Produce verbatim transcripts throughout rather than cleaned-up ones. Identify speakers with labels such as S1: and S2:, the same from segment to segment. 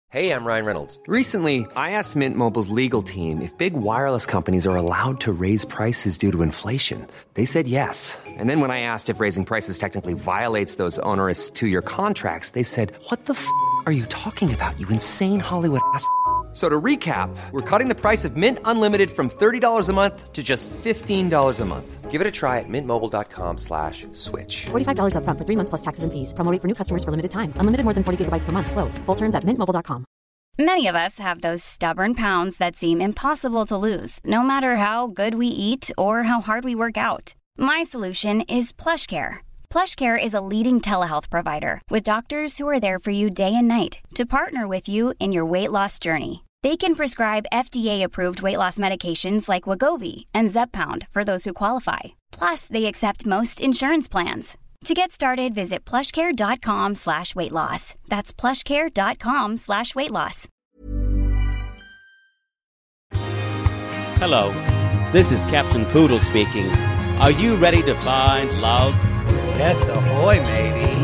S1: Hey, I'm Ryan Reynolds.
S2: Recently, I asked Mint Mobile's legal team if big wireless companies are allowed to raise prices due to inflation. They said yes. And then when I asked if raising prices technically violates those onerous two-year contracts, they said, what the f*** are you talking about, you insane Hollywood ass f- So to recap, we're cutting the price of Mint Unlimited from thirty dollars a month to just fifteen dollars a month.
S1: Give it a try at mintmobile.com slash switch.
S3: forty-five dollars up front for three months plus taxes and fees. Promo rate for new customers for limited time. Unlimited more than forty gigabytes per month. Slows full terms at mint mobile dot com.
S4: Many of us have those stubborn pounds that seem impossible to lose, no matter how good we eat or how hard we work out. My solution is PlushCare. PlushCare is a leading telehealth provider with doctors who are there for you day and night to partner with you in your weight loss journey. They can prescribe F D A-approved weight loss medications like Wegovy and Zepbound for those who qualify. Plus, they accept most insurance plans. To get started, visit plushcare.com slash weight loss. That's plushcare.com slash weight loss.
S5: Hello, this is Captain Poodle speaking. Are you ready to find love?
S6: Yes, ahoy, matey.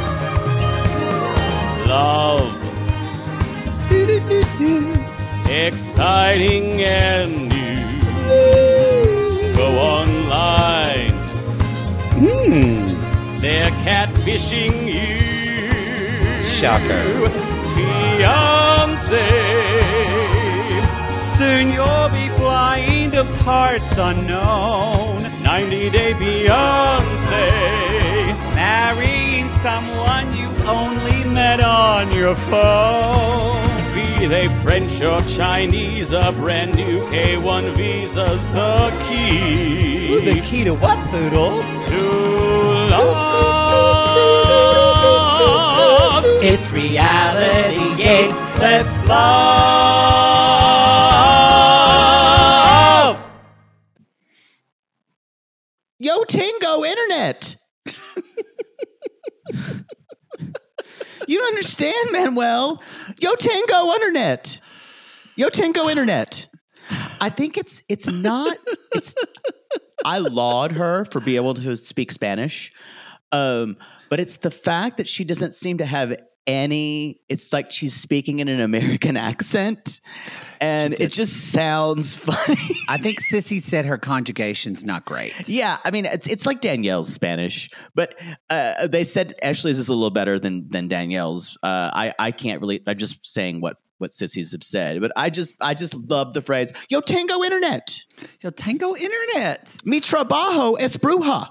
S5: Love.
S6: Do-do-do-do.
S5: Exciting and new. Go online.
S6: Hmm.
S5: They're catfishing you.
S6: Shocker.
S5: Fiancé.
S6: Soon you'll be flying to parts unknown.
S5: ninety Day Beyonce.
S6: Marrying someone you only met on your phone.
S5: Be they French or Chinese, a brand new K one visa's the key.
S6: Ooh, the key to what, Poodle?
S5: To love.
S6: It's reality gaze. Let's love.
S7: Yo, Tingo Internet. You don't understand, Manuel. Yo, Tango Internet. Yo, Tango Internet. I think it's it's not. It's. I laud her for being able to speak Spanish, um, but it's the fact that she doesn't seem to have any. It's like she's speaking in an American accent, and it just sounds funny.
S8: I think Sissy said her conjugation's not great.
S7: Yeah, I mean, it's it's like Danielle's Spanish, but uh, they said Ashley's is a little better than than Danielle's. Uh, I I can't really. I'm just saying what what Sissy's have said, but I just I just love the phrase "Yo Tango Internet."
S8: Yo, Tango Internet.
S7: Mi trabajo es bruja.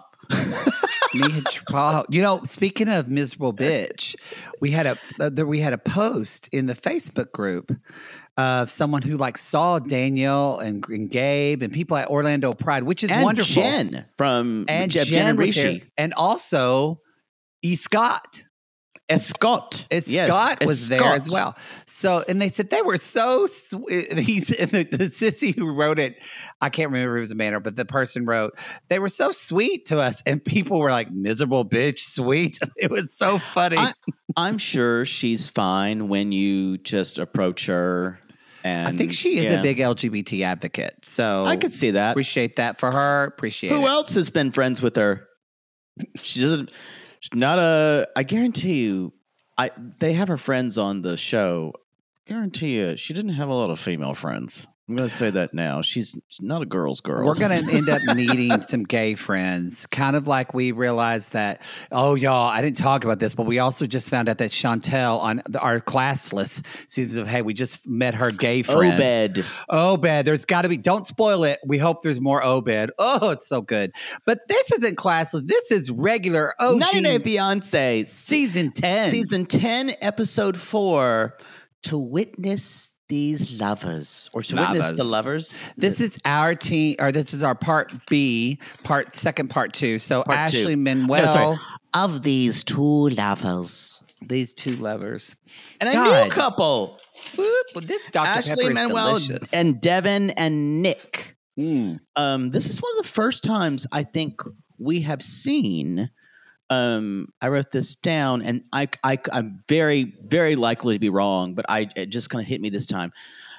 S8: You know, speaking of miserable bitch, we had a uh, there, we had a post in the Facebook group of someone who like saw Danielle and, and Gabe and people at Orlando Pride, which is
S7: and
S8: wonderful.
S7: Jen from
S8: and
S7: Jen,
S8: Jen,
S7: Jen and
S8: was there.
S7: Rishi.
S8: And also E. Scott.
S7: Escott.
S8: Scott
S7: yes,
S8: was there as well. So, and they said they were so sweet. He's the, the sissy who wrote it. I can't remember if it was a man or, but the person wrote, they were so sweet to us. And people were like, miserable bitch, sweet. It was so funny.
S7: I, I'm sure she's fine when you just approach her. And
S8: I think she is
S7: yeah.
S8: a big L G B T advocate. So
S7: I could see that.
S8: Appreciate that for her. Appreciate
S7: Who
S8: it.
S7: else has been friends with her? She doesn't. She's not a. I guarantee you, I they have her friends on the show. Guarantee you, she didn't have a lot of female friends. I'm going to say that now. She's, she's not a girl's girl.
S8: We're going to end up meeting some gay friends, kind of like we realized that, oh, y'all, I didn't talk about this, but we also just found out that Chantel on the, our classless season of, hey, we just met her gay friend.
S7: Obed.
S8: Obed. There's got to be, don't spoil it. We hope there's more Obed. Oh, it's so good. But this isn't classless. This is regular O G.
S7: ninety Day Beyonce.
S8: Season ten.
S7: Season ten, episode four, To Witness These Lovers, or to
S8: Lovers.
S7: Witness the Lovers.
S8: This is our team, or this is our part B, part second, part two. So
S7: Part
S8: Ashley
S7: two.
S8: Manuel,
S7: No, sorry. Of these two lovers.
S8: these two lovers,
S7: And a
S8: God.
S7: new couple.
S8: Whoop, well, this Doctor
S7: Ashley
S8: Pepper is
S7: Manuel
S8: delicious.
S7: and Devin and Nick.
S8: Mm.
S7: Um, this is one of the first times I think we have seen. Um, I wrote this down, and I, I, I'm very, very likely to be wrong, but I it just kind of hit me this time.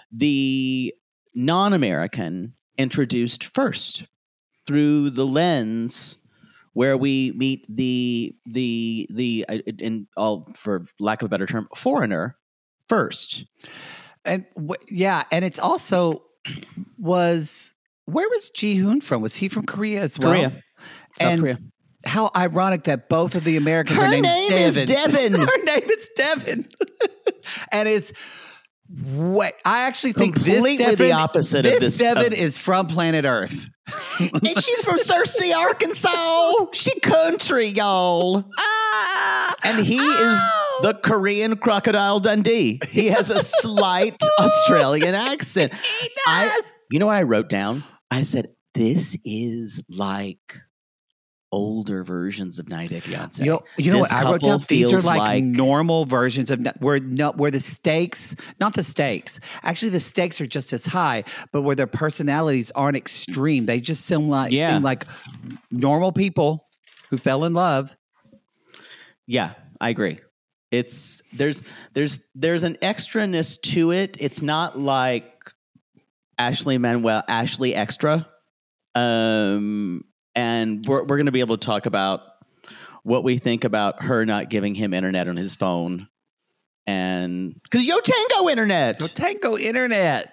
S7: The non-American introduced first through the lens where we meet the the the uh, in all for lack of a better term foreigner first.
S8: And w- yeah, and it's also was where was Ji-hoon from? Was he from Korea as well?
S7: Korea. South
S8: and
S7: Korea.
S8: How ironic that both of the Americans
S7: Her
S8: are named
S7: name
S8: Devin.
S7: is Devin.
S8: Her name is Devin. And it's what I actually think
S7: Completely
S8: this Devin,
S7: the opposite of this-
S8: Devin
S7: of-
S8: is from planet Earth.
S7: And she's from Searcy, Arkansas. She country, y'all.
S8: Ah,
S7: And he
S8: oh.
S7: is the Korean Crocodile Dundee. He has a slight Australian accent.
S8: He does.
S7: I, you know what I wrote down? I said, this is like older versions of ninety Day Fiancé.
S8: You know, you know
S7: This
S8: what I wrote
S7: couple
S8: down? These are
S7: feels
S8: like,
S7: like-
S8: normal versions of where no, where the stakes, not the stakes. Actually, the stakes are just as high, but where their personalities aren't extreme. They just seem like
S7: Yeah.
S8: seem like normal people who fell in love.
S7: Yeah, I agree. It's there's there's there's an extraness to it. It's not like Ashley Manuel, Ashley Extra. Um, and we're we're going to be able to talk about what we think about her not giving him internet on his phone, and because Yo Tango internet,
S8: Yo Tango Internet.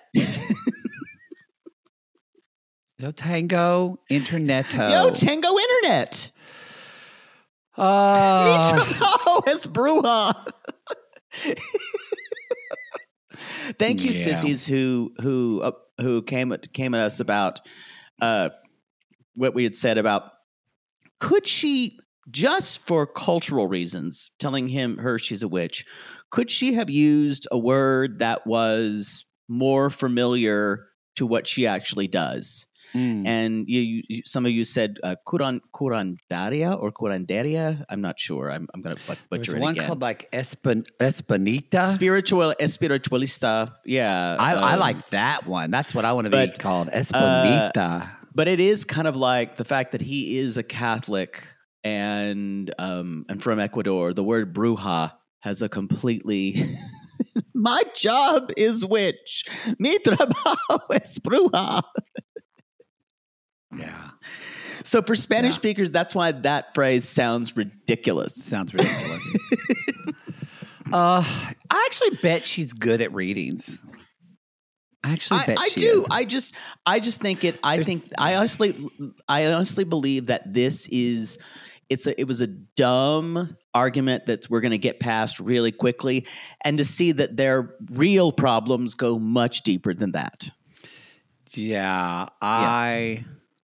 S8: Yo Tango Interneto.
S7: Yo Tango internet.
S8: Uh,
S7: Oh, it's Bruja. Thank you,
S8: Yeah.
S7: sissies who who uh, who came at, came at us about uh, what we had said about could she, just for cultural reasons, telling him her she's a witch, could she have used a word that was more familiar to what she actually does?
S8: mm.
S7: And you, you, some of you said uh, curan, curandaria or curanderia. I'm not sure. I'm, I'm going to but,
S8: There's
S7: butcher it
S8: one
S7: again.
S8: called like Espan- Espanita.
S7: Spiritual, espiritualista. Yeah.
S8: I, I
S7: um,
S8: like that one. That's what I want to be
S7: but,
S8: called. Espanita.
S7: But it is kind of like the fact that he is a Catholic and um, and from Ecuador. The word bruja has a completely. My job is witch. Mi trabajo es bruja.
S8: yeah.
S7: So for Spanish
S8: Yeah.
S7: speakers, that's why that phrase sounds ridiculous.
S8: Sounds ridiculous. uh, I actually bet she's good at readings. I actually
S7: I,
S8: bet
S7: I
S8: she
S7: do.
S8: is.
S7: I just, I just think it. I
S8: There's-
S7: think I honestly, I honestly believe that this is, it's a, it was a dumb argument that we're going to get past really quickly, and to see that their real problems go much deeper than that.
S8: Yeah, I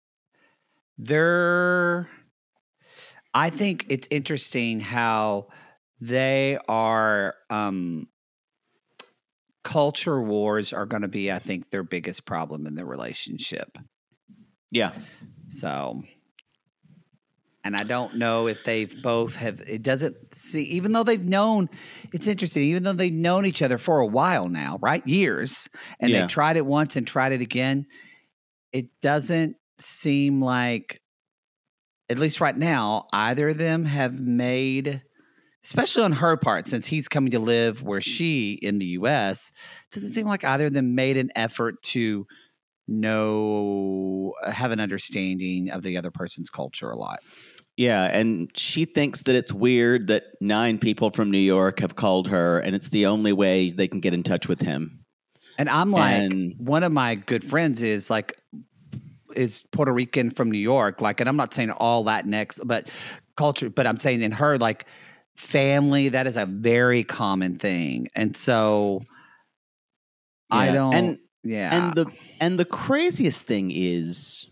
S8: they're I think it's interesting how they are um culture wars are going to be, I think, their biggest problem in their relationship.
S7: Yeah,
S8: So, and I don't know if they've both have, it doesn't see, even though they've known, it's interesting, even though they've known each other for a while now, right? Years, and
S7: Yeah.
S8: they tried it once and tried it again. It doesn't seem like, at least right now, either of them have made, especially on her part, since he's coming to live where she in the U S, doesn't seem like either of them made an effort to know, have an understanding of the other person's culture a lot.
S7: yeah, and she thinks that it's weird that nine people from New York have called her, and it's the only way they can get in touch with him.
S8: And I'm like,
S7: And-
S8: one of my good friends is like, is Puerto Rican from New York. Like, and I'm not saying all Latinx, but culture, but I'm saying in her, like, family, that is a very common thing. And so I
S7: Yeah.
S8: don't,
S7: And-
S8: yeah.
S7: And the and the craziest thing is,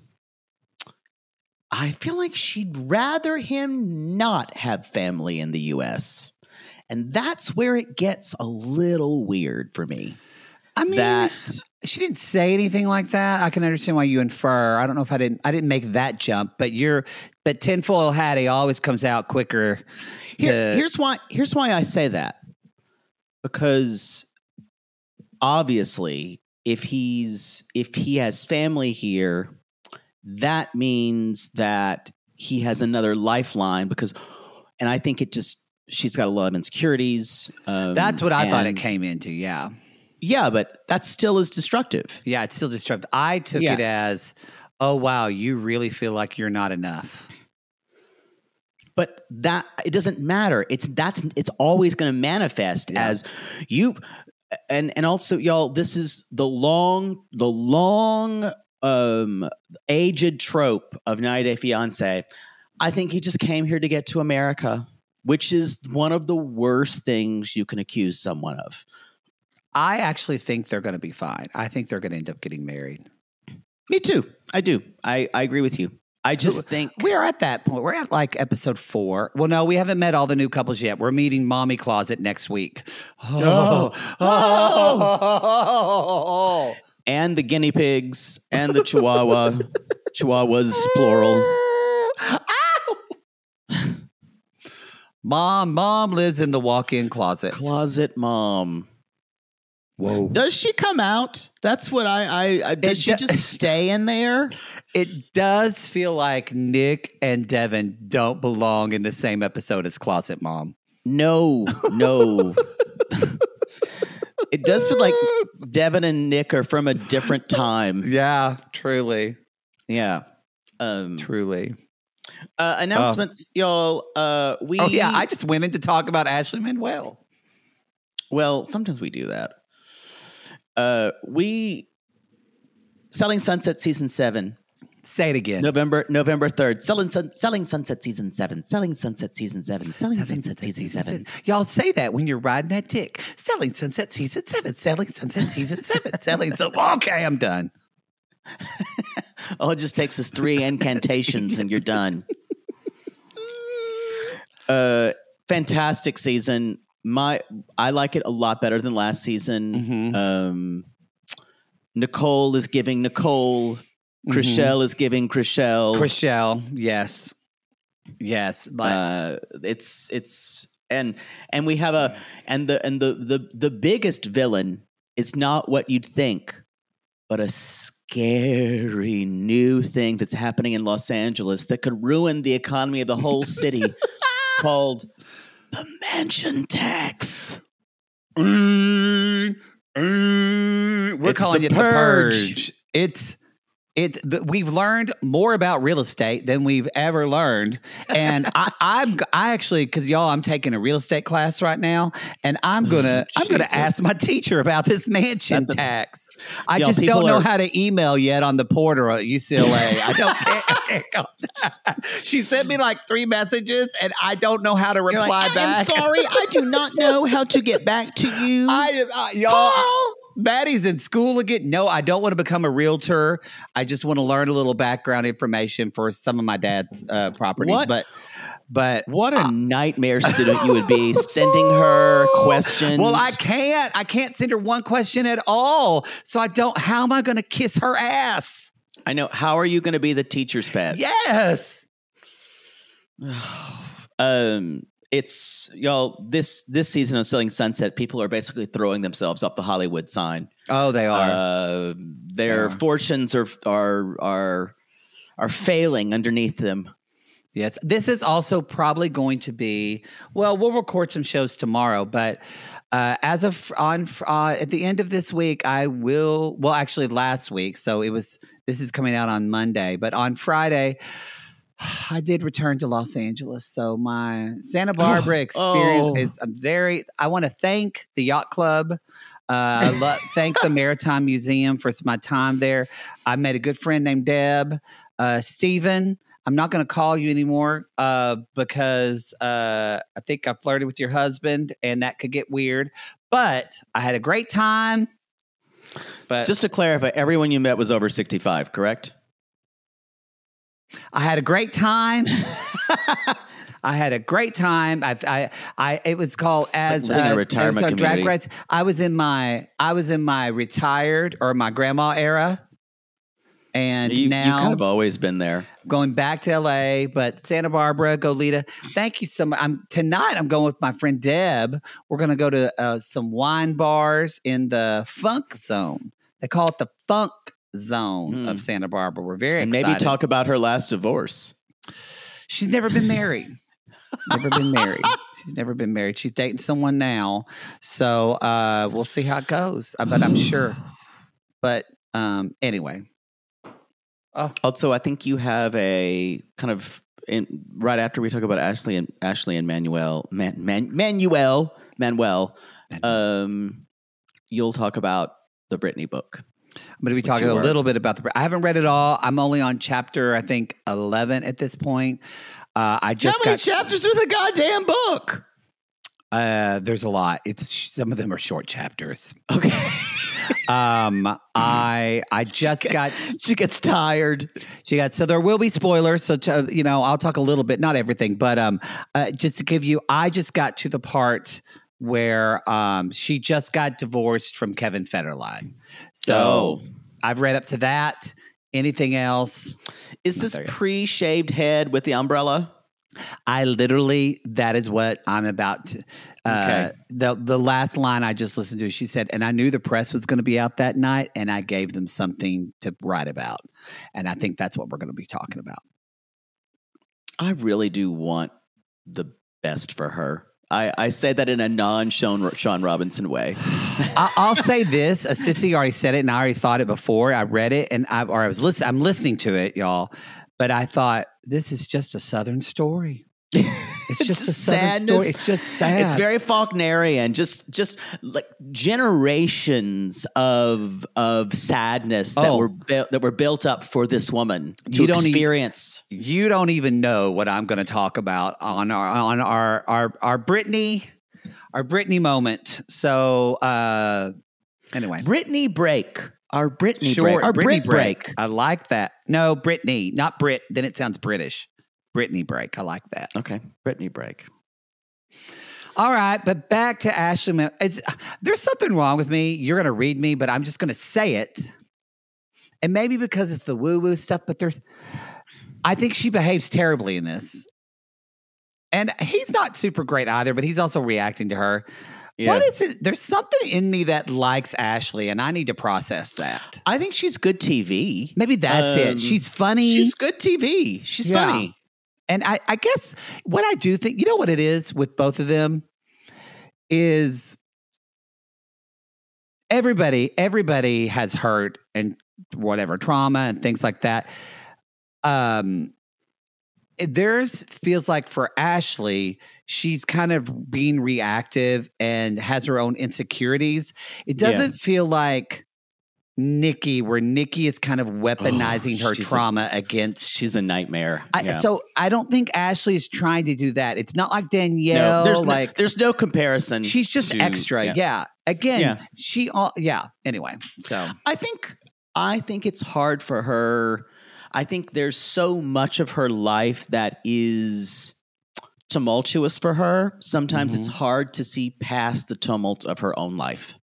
S7: I feel like she'd rather him not have family in the U S, and that's where it gets a little weird for me.
S8: I mean,
S7: that
S8: she didn't say anything like that. I can understand why you infer. I don't know if I didn't. I didn't make that jump, but you're. But tinfoil Hattie always comes out quicker. To,
S7: Here, here's why. Here's why I say that. Because obviously, if he's if he has family here, that means that he has another lifeline. Because, and I think it just she's got a lot of insecurities. Um,
S8: that's what I thought it
S7: and-
S8: came into. Yeah,
S7: Yeah, but that still is destructive.
S8: yeah. It's still disruptive. I took
S7: Yeah.
S8: it as, oh wow, you really feel like you're not enough.
S7: But that it doesn't matter. It's that's it's always going to manifest
S8: Yeah.
S7: as you. and and also, y'all, this is the long, the long, um, aged trope of ninety Day Fiancé. I think he just came here to get to America, which is one of the worst things you can accuse someone of.
S8: I actually think they're going to be fine. I think they're going to end up getting married.
S7: Me too. I do. I, I agree with you. I just think
S8: we're at that point. We're at like episode four. Well, no, we haven't met all the new couples yet. We're meeting Mommy Closet next week. Oh, oh, oh.
S7: And the guinea pigs and the chihuahua. Chihuahuas, plural.
S8: Mom, mom lives in the walk-in closet.
S7: Closet mom.
S8: Whoa.
S7: Does she come out? That's what I, I, I does
S8: It
S7: she
S8: do-
S7: just stay in there?
S8: It does feel like Nick and Devin don't belong in the same episode as Closet Mom.
S7: No, no. It does feel like Devin and Nick are from a different time.
S8: Yeah, truly.
S7: Yeah. Um,
S8: Truly.
S7: uh, announcements, y'all. Uh, we
S8: Oh, yeah, I just went in to talk about Ashley Manuel.
S7: Well, sometimes we do that. Uh, we Selling Sunset season seven.
S8: Say it again.
S7: November November third. Selling Sun, Selling Sunset season seven. Selling Sunset season seven. Selling Sunset season seven.
S8: Y'all say that when you're riding that tick. Selling Sunset season seven. Selling Sunset season seven. Selling so. Okay, I'm done.
S7: Oh, it just takes us three incantations and you're done. Uh, fantastic season. My I like it a lot better than last season.
S8: Mm-hmm.
S7: Um, Nicole is giving Nicole. Chriselle is giving Chriselle.
S8: Chriselle, yes, yes. Like,
S7: Uh, it's it's and and we have a and the and the the the biggest villain is not what you'd think, but a scary new thing that's happening in Los Angeles that could ruin the economy of the whole city, called the mansion tax.
S8: mm, mm, we're
S7: It's
S8: calling
S7: the
S8: it
S7: purge.
S8: the purge. It's it. The, we've learned more about real estate than we've ever learned, and I, I'm I actually because y'all, I'm taking a real estate class right now, and I'm gonna I'm gonna
S7: Jesus.
S8: ask my teacher about this mansion
S7: That the-
S8: tax. I
S7: Y'all,
S8: just
S7: people
S8: don't know
S7: are-
S8: how to email yet on the portal at U C L A. I don't. Can't, can't go. She sent me like three messages, and I don't know how to
S7: You're
S8: reply
S7: like, I am
S8: back.
S7: sorry, I do not know how to get back to you.
S8: I am, uh, y'all. Maddie's in school again. No, I don't want to become a realtor. I just want to learn a little background information for some of my dad's uh, properties.
S7: What?
S8: But, but
S7: What a nightmare student you would be, sending her questions.
S8: well, I can't. I can't send her one question at all. So I don't. How am I going to kiss her ass?
S7: I know. How are you going to be the teacher's pet?
S8: Yes.
S7: Um, it's y'all. This this season of Selling Sunset, people are basically throwing themselves off the Hollywood sign.
S8: Oh, they are.
S7: Uh, their
S8: They are.
S7: fortunes are are are are failing underneath them.
S8: Yes. This is also probably going to be, well, we'll record some shows tomorrow, but uh, as of on uh, at the end of this week, I will, well, actually last week. So it was, this is coming out on Monday, but on Friday, I did return to Los Angeles. So my Santa Barbara experience
S7: Oh.
S8: is I'm very, I want to thank the Yacht Club. Uh, I lo- thank the Maritime Museum for my time there. I met a good friend named Deb. Uh, Stephen, I'm not going to call you anymore uh, because uh, I think I flirted with your husband and that could get weird. But I had a great time. But
S7: Just to clarify, everyone you met was over sixty-five, correct?
S8: I had a great time. I had a great time. I, I, I. It was called as
S7: living in a
S8: uh,
S7: retirement
S8: it was a drag
S7: community.
S8: race. I was in my, I was in my retired or my grandma era, and
S7: You,
S8: now
S7: you kind of always been there.
S8: going back to L A, but Santa Barbara, Goleta. Thank you so much. I'm tonight. I'm going with my friend Deb. We're going to go to uh, some wine bars in the Funk Zone. They call it the Funk Zone
S7: Hmm.
S8: of Santa Barbara. We're very
S7: And
S8: excited.
S7: maybe talk about her last divorce.
S8: She's never been married. Never been married. She's never been married. She's dating someone now. So uh, we'll see how it goes. Uh, But I'm sure. But um, anyway. Oh,
S7: Also, I think you have a kind of in, right after we talk about Ashley and Ashley and Manuel, Man, Man, Manuel, Manuel. Um, you'll talk about the Britney book.
S8: I'm going to be talking
S7: you
S8: a
S7: were.
S8: little bit about the. I haven't read it all. I'm only on chapter, I think, eleven at this point. Uh, I just
S7: How many
S8: got,
S7: chapters are the goddamn book?
S8: Uh, there's a lot. It's some of them are short chapters.
S7: Okay.
S8: Um, I I just got
S7: She gets tired.
S8: she got so there will be spoilers. So to, you know, I'll talk a little bit, not everything, but um, uh, just to give you, I just got to the part where um she just got divorced from Kevin Federline. So
S7: Oh.
S8: I've read up to that. Anything else?
S7: Is
S8: Not
S7: this
S8: there yet.
S7: pre-shaved head with the umbrella?
S8: I literally, that is what I'm about to. Uh,
S7: Okay.
S8: The the last line I just listened to, she said, and I knew the press was going to be out that night, and I gave them something to write about. And I think that's what we're going to be talking about.
S7: I really do want the best for her. I, I say that in a non-Sean Sean Robinson way.
S8: I, I'll say this: a sissy already said it, and I already thought it before. I read it, and I or I was listening. I'm listening to it, y'all. But I thought this is just a Southern story. It's just a Southern
S7: sadness.
S8: story. It's just sad.
S7: It's very Faulknerian. Just just like generations of of sadness that
S8: Oh.
S7: were built that were built up for this woman to
S8: You don't e-
S7: experience.
S8: You don't even know what I'm going to talk about on our on our our our Britney our Britney moment. So uh, anyway,
S7: Britney break. Our Britney
S8: Sure,
S7: break. Our
S8: Britney
S7: Brit break.
S8: I like that. No, Britney, not Brit. Then it sounds British. Britney break. I like that.
S7: Okay, Britney break.
S8: All right, but back to Ashley. Mem- It's, there's something wrong with me. You're going to read me, but I'm just going to say it. And maybe because it's the woo-woo stuff, but there's, I think she behaves terribly in this. And he's not super great either, but he's also reacting to her.
S7: Yeah.
S8: What is it? There's something in me that likes Ashley, and I need to process that.
S7: I think she's good T V.
S8: Maybe that's
S7: Um,
S8: it. She's funny.
S7: She's good T V. She's
S8: Yeah.
S7: funny.
S8: And I, I guess what I do think, you know what it is with both of them is everybody, everybody has hurt and whatever trauma and things like that. Um, it- theirs feels like for Ashley, she's kind of being reactive and has her own insecurities. It
S7: Yeah.
S8: doesn't feel like Nikki, where Nikki is kind of weaponizing
S7: Oh,
S8: her
S7: she's a-
S8: trauma against.
S7: She's a nightmare.
S8: I,
S7: Yeah.
S8: So I don't think Ashley is trying to do that. It's not like Danielle.
S7: no, there's
S8: like
S7: no, there's no comparison.
S8: she's just
S7: to-
S8: extra. Yeah. Again,
S7: Yeah.
S8: she all yeah. Anyway, so
S7: I think I think it's hard for her. I think there's so much of her life that is tumultuous for her. Sometimes
S8: Mm-hmm.
S7: it's hard to see past the tumult of her own life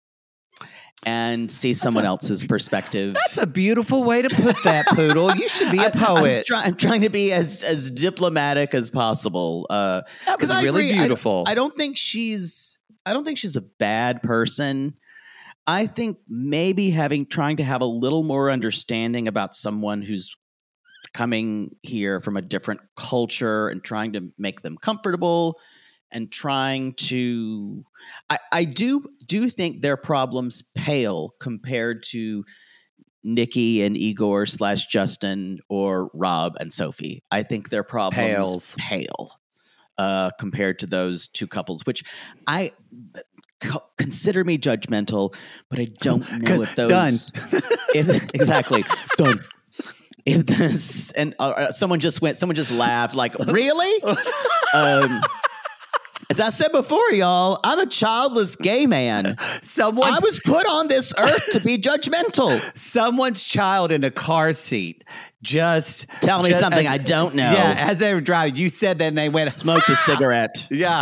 S7: and see someone else's perspective.
S8: that's a beautiful way to put that, Poodle. You should be a
S7: I- I'm,
S8: poet.
S7: try- I'm trying to be as as diplomatic as possible. Uh,
S8: That was
S7: 'cause I
S8: really
S7: agree. I-
S8: beautiful.
S7: I don't think she's. I don't think she's a bad person. I think maybe having trying to have a little more understanding about someone who's coming here from a different culture and trying to make them comfortable and trying to I, I do do think their problems pale compared to Nikki and Igor slash Justin or Rob and Sophie. I think their problems
S8: Pales.
S7: pale uh, compared to those two couples, which I co- consider me judgmental, but I don't know if those
S8: Done.
S7: if, exactly done. If this and uh, uh, someone just went, someone just laughed, like, really? um, as I said before, y'all, I'm a childless gay man.
S8: Someone's,
S7: I was put on this earth to be judgmental.
S8: someone's child in a car seat. Just
S7: Tell me
S8: just
S7: something
S8: as-
S7: I don't know.
S8: Yeah, as they were driving, you said that, and they went
S7: Smoked a cigarette.
S8: Yeah,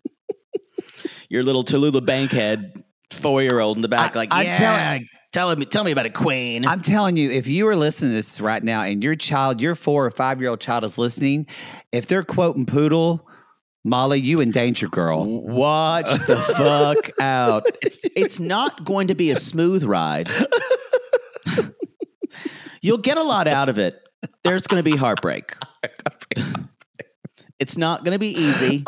S7: Your little Tallulah Bankhead four-year-old in the back,
S8: I-
S7: like,
S8: I'm
S7: yeah,
S8: telling-
S7: tell me, tell me about a queen.
S8: I'm telling you, if you are listening to this right now and your child, your four or five year old child is listening, if they're quoting Poodle, Molly, you in danger, girl.
S7: Watch the fuck out. It's it's not going to be a smooth ride. You'll get a lot out of it. There's going to be heartbreak. It's not going to be easy.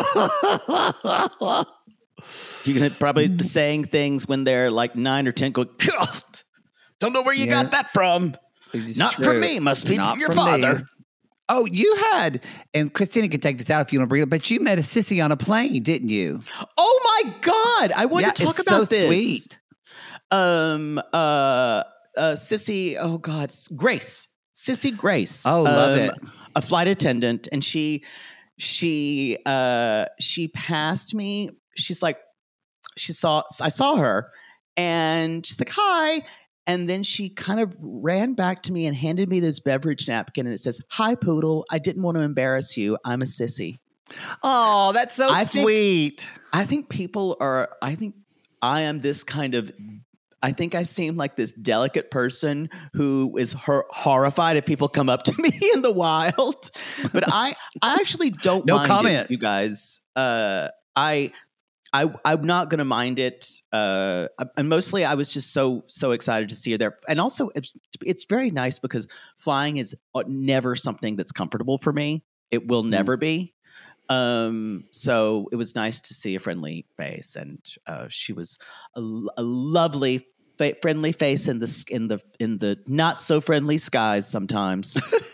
S7: You're going to probably be saying things when they're like nine or ten, going, God, don't know where you
S8: Yeah.
S7: got that from.
S8: It's
S7: Not
S8: true.
S7: from me. Must be
S8: Not
S7: from your
S8: from me.
S7: father.
S8: Oh, you had, and Christina can take this out if you want to bring it, but you met a sissy on a plane, didn't you?
S7: Oh my God. I wanted
S8: Yeah,
S7: to talk
S8: it's
S7: about
S8: so
S7: this.
S8: sweet.
S7: Um, uh, uh, Sissy, oh God, Grace. Sissy Grace.
S8: Oh, love
S7: um,
S8: it.
S7: A flight attendant. And she, she, uh, she passed me. She's like, she saw, I saw her and she's like, hi. And then she kind of ran back to me and handed me this beverage napkin. And it says, hi, Poodle. I didn't want to embarrass you. I'm a sissy.
S8: Oh, that's so
S7: I think-
S8: sweet.
S7: I think people are, I think I am this kind of, I think I seem like this delicate person who is hor- horrified if people come up to me in the wild. But I, I actually don't
S8: No
S7: mind
S8: comment.
S7: it, you guys. Uh, I, I, I'm not going to mind it. Uh, and mostly I was just so, so excited to see her there. And also it's, it's very nice because flying is never something that's comfortable for me. It will never be. Um, so it was nice to see a friendly face, and uh, she was a, a lovely, fa- friendly face in the in the in the not so friendly skies. Sometimes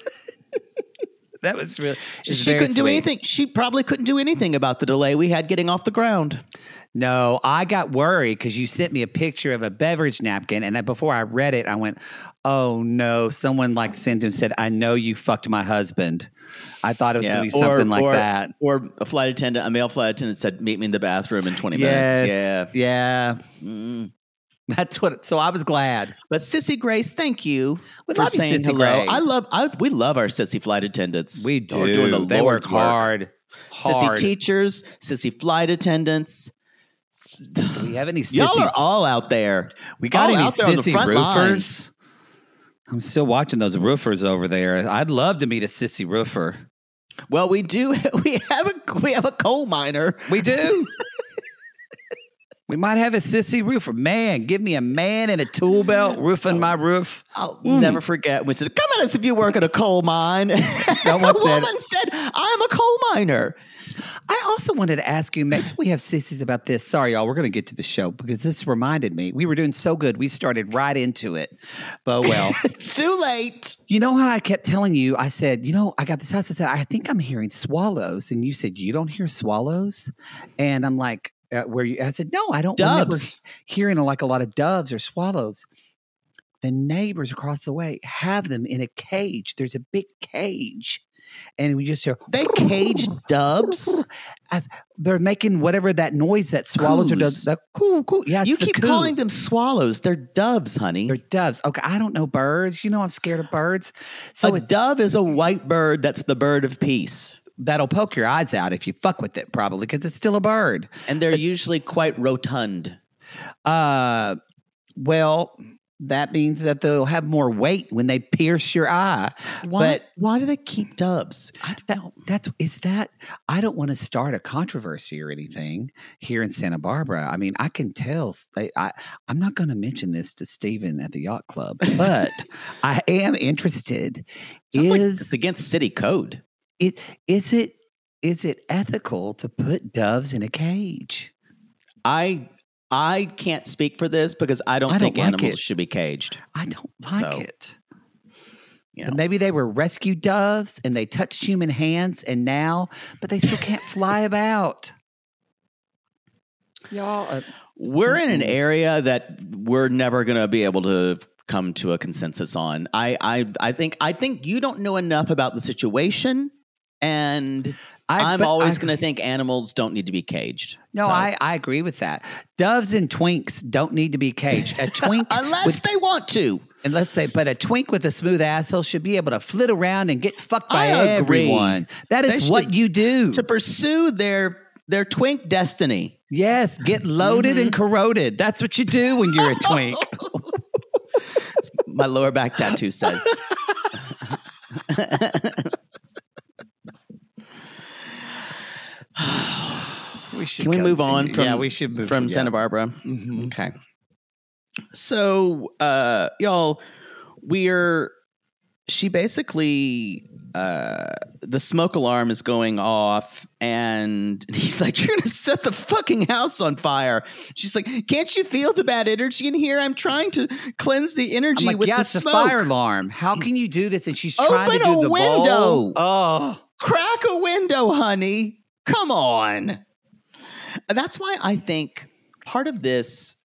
S8: That was really.
S7: she
S8: it's very
S7: couldn't do
S8: sweet.
S7: anything. She probably couldn't do anything about the delay we had getting off the ground.
S8: No, I got worried because you sent me a picture of a beverage napkin, and then before I read it, I went, "Oh no!" Someone like sent and said, "I know you fucked my husband." I thought it was going to be something like
S7: or,
S8: that.
S7: Or a flight attendant, a male flight attendant said, "Meet me in the bathroom in twenty
S8: Yes,
S7: minutes."
S8: yeah,
S7: Yeah. Mm.
S8: that's what. So I was glad.
S7: But Sissy Grace, thank you
S8: We
S7: for
S8: love you,
S7: saying
S8: Sissy
S7: hello.
S8: Grace.
S7: I love. I, we love our sissy flight attendants.
S8: We
S7: They're
S8: do.
S7: doing the
S8: They
S7: Lord's
S8: work hard.
S7: Sissy
S8: Hard.
S7: teachers, sissy flight attendants.
S8: Do we have any
S7: Y'all
S8: sissy?
S7: are all out there.
S8: we got
S7: all
S8: any
S7: out there on the
S8: sissy
S7: front
S8: roofers?
S7: lines.
S8: I'm still watching those roofers over there. I'd love to meet a sissy roofer.
S7: Well, we do. We have a we have a coal miner.
S8: We do. We might have a sissy roofer. Man, give me a man in a tool belt roofing my roof.
S7: I'll never forget. We said, "Come at us if you work at a coal mine."
S8: Someone
S7: a
S8: said-
S7: woman said, "I'm a coal miner."
S8: I also wanted to ask you, maybe we have sissies about this. Sorry, y'all, we're going to get to the show because this reminded me. We were doing so good. We started right into it. But well,
S7: Too late.
S8: you know how I kept telling you, I said, you know, I got this house. I said, I think I'm hearing swallows. And you said, you don't hear swallows? And I'm like, uh, where you? I said, no, I don't remember
S7: Doves.
S8: hearing like a lot of doves or swallows. The neighbors across the way have them in a cage. There's a big cage. And we just hear,
S7: They cage doves.
S8: I- they're making whatever that noise that swallows or does.
S7: Coos.
S8: That coo, coo. Yeah, it's
S7: You
S8: the
S7: keep
S8: coo.
S7: calling them swallows. They're doves, honey.
S8: They're doves. Okay, I don't know birds. You know I'm scared of birds. So
S7: a
S8: it's,
S7: dove is a white bird. That's the bird of peace.
S8: that'll poke your eyes out if you fuck with it, probably, because it's still a bird.
S7: And they're usually quite rotund.
S8: Uh, well, that means that they'll have more weight when they pierce your eye.
S7: Why,
S8: But
S7: why do they keep doves? I don't
S8: That,
S7: know.
S8: that's is that I don't want to start a controversy or anything here in Santa Barbara. I mean, I can tell. I, I I'm not going to mention this to Steven at the yacht club, but I am interested.
S7: Sounds like
S8: Is
S7: it's against city code.
S8: it is it is it ethical to put doves in a cage?
S7: I I can't speak for this because I don't
S8: I don't
S7: think
S8: like
S7: animals
S8: it.
S7: should be caged.
S8: I don't like
S7: So,
S8: it.
S7: You
S8: But
S7: know.
S8: maybe they were rescue doves and they touched human hands, and now, but they still can't fly about. Y'all, uh,
S7: We're in an area that we're never going to be able to come to a consensus on. I, I, I think, I think you don't know enough about the situation, and
S8: I-
S7: I'm
S8: but
S7: always
S8: I-
S7: going to think animals don't need to be caged.
S8: No,
S7: So-
S8: I, I agree with that. Doves and twinks don't need to be caged. A twink,
S7: unless
S8: with,
S7: they want to.
S8: and let's say, but a twink with a smooth asshole should be able to flit around and get fucked by
S7: I agree.
S8: everyone. That
S7: They
S8: is what
S7: should-
S8: you do.
S7: To pursue their their twink destiny.
S8: Yes, get loaded
S7: Mm-hmm.
S8: and corroded. That's what you do when you're a twink.
S7: My lower back tattoo says.
S8: We should
S7: Can we move
S8: continue.
S7: on from
S8: yeah, we should move
S7: from
S8: yeah.
S7: Santa Barbara?
S8: Mhm.
S7: Okay. So, uh, y'all, we're she basically uh, the smoke alarm is going off, and he's like, "You're gonna set the fucking house on fire." She's like, "Can't you feel the bad energy in here? I'm trying to cleanse the
S8: I'm
S7: energy
S8: like,
S7: with
S8: yeah,
S7: the
S8: it's a
S7: smoke.
S8: fire alarm. How can you do this? And she's trying to
S7: Open
S8: do
S7: a
S8: the
S7: window.
S8: bowl. Oh,
S7: Crack a window, honey. Come on." And that's why I think part of this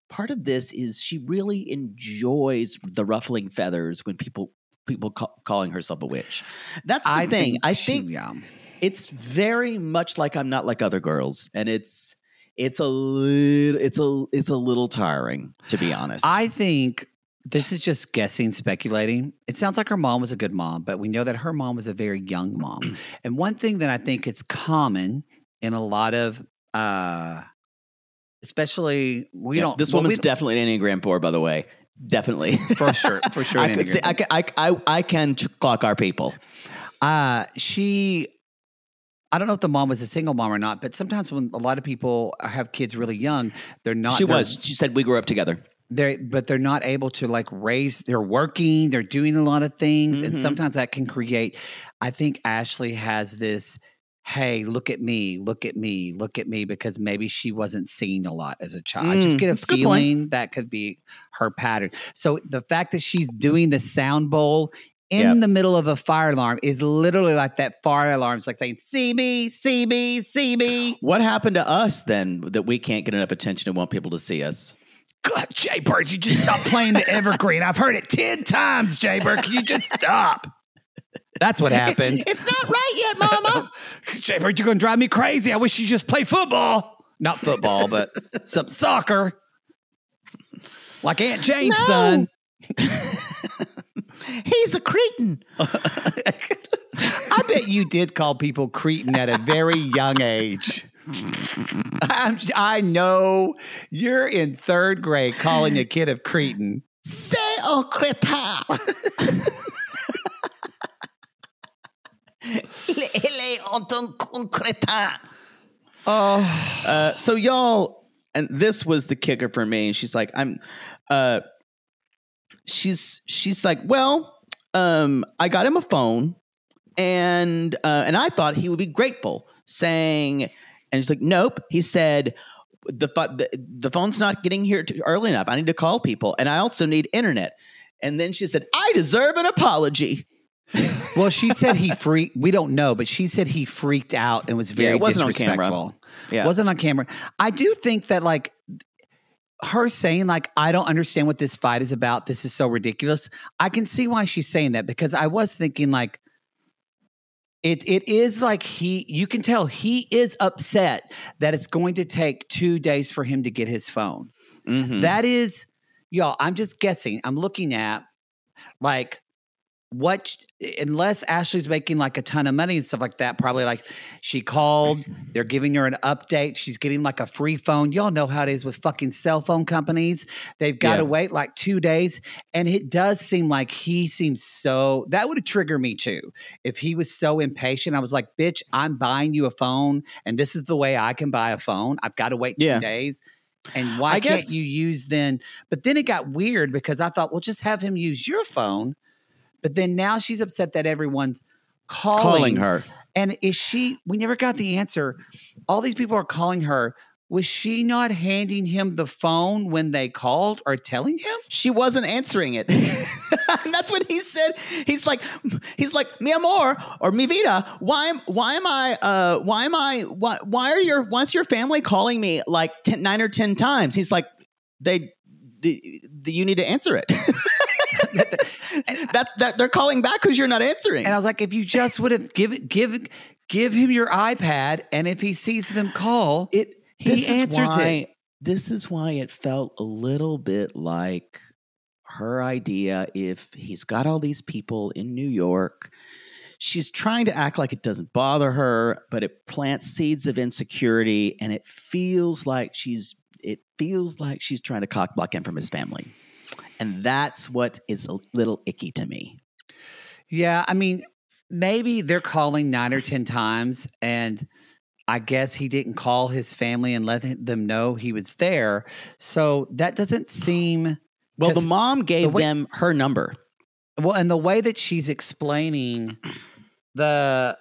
S7: part of this is she really enjoys the ruffling feathers when people people ca- calling herself a witch. That's the
S8: I
S7: thing.
S8: think
S7: I
S8: she-
S7: think
S8: yeah.
S7: it's very much like I'm not like other girls, and it's it's a little it's a it's a little tiring, to be honest.
S8: I think this is just guessing, speculating. It sounds like her mom was a good mom, but we know that her mom was a very young mom. And one thing that I think is common in a lot of, uh, especially we
S7: Yeah,
S8: don't.
S7: This
S8: well, we
S7: woman's
S8: don't-
S7: definitely an Enneagram four, by the way. Definitely,
S8: for sure, for sure.
S7: I
S8: an
S7: can,
S8: Enneagram
S7: say, I, can, I, I, I can ch- clock our people.
S8: Uh, she, I don't know if the mom was a single mom or not, but sometimes when a lot of people have kids really young, they're not.
S7: She
S8: they're-
S7: was. She said we grew up together.
S8: They're, but they're not able to like raise. They're working. They're doing a lot of things, and
S7: Mhm.
S8: sometimes that can create. I think Ashley has this. Hey, look at me! Look at me! Look at me! Because maybe she wasn't seen a lot as a child. I just
S7: Mm,
S8: get a
S7: that's a good point.
S8: feeling that could be her pattern. So the fact that she's doing the sound bowl in
S7: Yep.
S8: the middle of a fire alarm is literally like that fire alarm. It's like saying, "See me, see me, see me."
S7: What happened to us then that we can't get enough attention and want people to see us?
S8: God, Jay Bird, you just stop playing the evergreen. I've heard it ten times, Jay Bird. Can you just stop? That's what happened.
S7: It's not right yet, Mama.
S8: Jay Bird, you're going to drive me crazy. I wish you just play football. Not football, but some soccer. Like Aunt Jane's
S7: No.
S8: son.
S7: He's a cretin.
S8: I bet you did call people cretin at a very young age. I'm, I know you're in third grade calling a kid a cretin.
S7: C'est un crétin. Il est un crétin.
S8: Oh,
S7: Uh, so y'all, and this was the kicker for me. She's like, I'm, uh, she's she's like, well, um, I got him a phone, and uh, and I thought he would be grateful, saying, and she's like, nope. He said, the pho- the, the phone's not getting here too early enough. I need to call people, and I also need internet. And then she said, I deserve an apology.
S8: well, she said he freaked. We don't know, but she said he freaked out and was very
S7: Yeah, it wasn't on camera.
S8: disrespectful.
S7: Yeah.
S8: Wasn't on camera. I do think that like her saying like, I don't understand what this fight is about. This is so ridiculous. I can see why she's saying that because I was thinking like, It it is like he you can tell he is upset that it's going to take two days for him to get his phone.
S7: Mhm.
S8: That is, y'all, I'm just guessing. I'm looking at like what unless Ashley's making like a ton of money and stuff like that, probably like she called, they're giving her an update, she's getting like a free phone. Y'all know how it is with fucking cell phone companies. They've got to
S7: Yeah.
S8: wait like two days. And it does seem like he seems so that would trigger me too. If he was so impatient, I was like, bitch, I'm buying you a phone, and this is the way I can buy a phone. I've got to wait two
S7: Yeah.
S8: days. And why
S7: I
S8: can't
S7: guess-
S8: you use then? But then it got weird because I thought, well, just have him use your phone. But then now she's upset that everyone's calling,
S7: Calling her.
S8: And is she, we never got the answer. All these people are calling her. Was she not handing him the phone when they called or telling him?
S7: She wasn't answering it. And that's when he said, he's like, he's like, mi amor or mi vida, why am, why am I, uh, why am I, why, why are your, why's your family calling me like ten, nine or ten times? He's like, they, the, the, you need to answer it. That's that they're calling back because you're not answering.
S8: And I was like, if you just would have give give give him your iPad, and if he sees them call,
S7: it,
S8: he
S7: this
S8: answers
S7: is why,
S8: it.
S7: This is why it felt a little bit like her idea. If he's got all these people in New York, she's trying to act like it doesn't bother her, but it plants seeds of insecurity, and it feels like she's it feels like she's trying to cock block him from his family. And that's what is a little icky to me.
S8: Yeah, I mean, maybe they're calling nine or ten times, and I guess he didn't call his family and let them know he was there. So that doesn't seem
S7: Well, the
S8: 'cause
S7: mom gave
S8: the way-
S7: them her number.
S8: well, and the way that she's explaining the.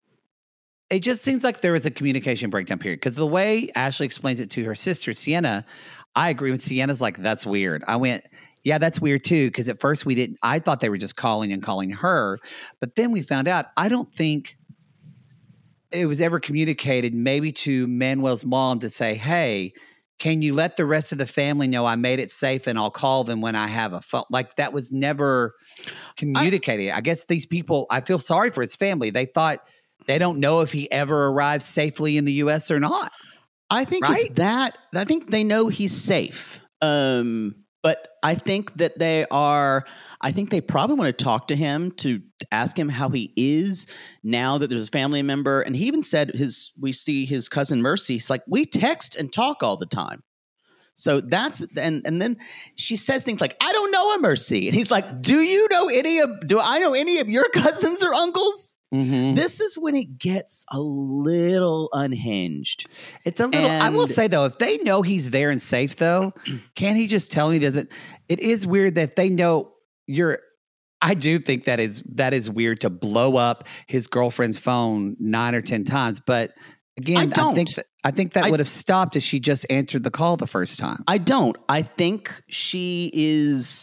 S8: It just seems like there was a communication breakdown period because the way Ashley explains it to her sister, Sienna, I agree with Sienna's like, that's weird. I went, yeah, that's weird too. Because at first we didn't, I thought they were just calling and calling her. But then we found out, I don't think it was ever communicated maybe to Manuel's mom to say, hey, can you let the rest of the family know I made it safe and I'll call them when I have a phone? Like that was never communicated. I, I guess these people, I feel sorry for his family. They thought they don't know if he ever arrived safely in the U S or not.
S7: I think
S8: Right?
S7: it's that. I think they know he's safe. Um, but I think that they are, I think they probably want to talk to him to ask him how he is now that there's a family member. And he even said his, we see his cousin Mercy. He's like, we text and talk all the time. So that's, and and then she says things like, I don't know a Mercy. And he's like, do you know any of, do I know any of your cousins or uncles?
S8: Mm-hmm.
S7: This is when it gets a little unhinged.
S8: It's a little, I will
S7: And-
S8: say though, if they know he's there and safe though, can't he just tell me he doesn't? It is weird that they know you're, I do think that is, that is weird to blow up his girlfriend's phone nine or ten times. But again,
S7: I
S8: I,
S7: don't.
S8: think that, I think that
S7: I-
S8: would have stopped if she just answered the call the first time.
S7: I don't. I think she is,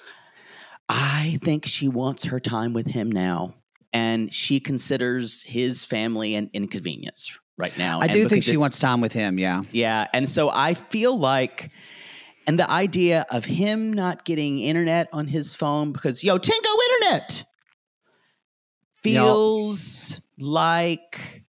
S7: I think she wants her time with him now. And she considers his family an inconvenience right now.
S8: I
S7: And
S8: do think
S7: because
S8: she
S7: it's-
S8: wants time with him. Yeah.
S7: Yeah. And so I feel like, and the idea of him not getting internet on his phone because, yo, Tinko internet feels like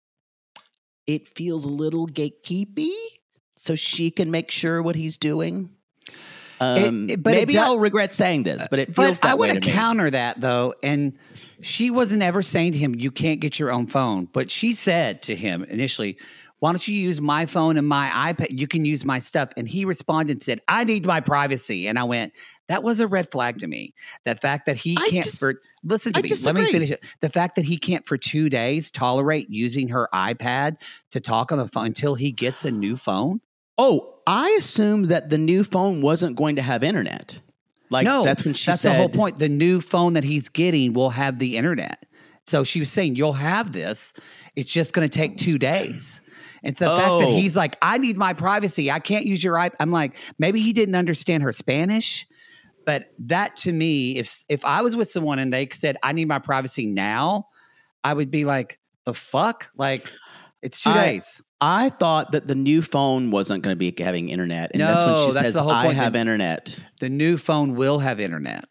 S7: it feels a little gatekeepy so she can make sure what he's doing. Um,
S8: It- it- but it
S7: maybe
S8: do-
S7: I'll regret saying this, but it feels
S8: But
S7: that
S8: I
S7: way
S8: want
S7: to
S8: to
S7: me.
S8: counter that though. And she wasn't ever saying to him, you can't get your own phone. But she said to him initially, why don't you use my phone and my iPad? You can use my stuff. And he responded and said, I need my privacy. And I went, that was a red flag to me. The fact that he
S7: I
S8: can't
S7: dis-
S8: for listen to
S7: I
S8: me. Let me
S7: disagree.
S8: finish it. The fact that he can't for two days tolerate using her iPad to talk on the phone until he gets a new phone.
S7: Oh, I assumed that the new phone wasn't going to have internet. Like
S8: no,
S7: that's when she
S8: that's
S7: said
S8: the whole point. The new phone that he's getting will have the internet. So she was saying, you'll have this. It's just going to take two days. It's the fact that
S7: Oh.
S8: he's like, I need my privacy. I can't use your iPad. I'm like, maybe he didn't understand her Spanish. But that to me, if if I was with someone and they said, I need my privacy now, I would be like, the fuck? Like, it's two
S7: I-
S8: days.
S7: I thought that the new phone wasn't going to be having internet. And that's when
S8: No,
S7: she
S8: that's
S7: says,
S8: the whole
S7: I
S8: point.
S7: have
S8: The-
S7: internet.
S8: The new phone will have internet.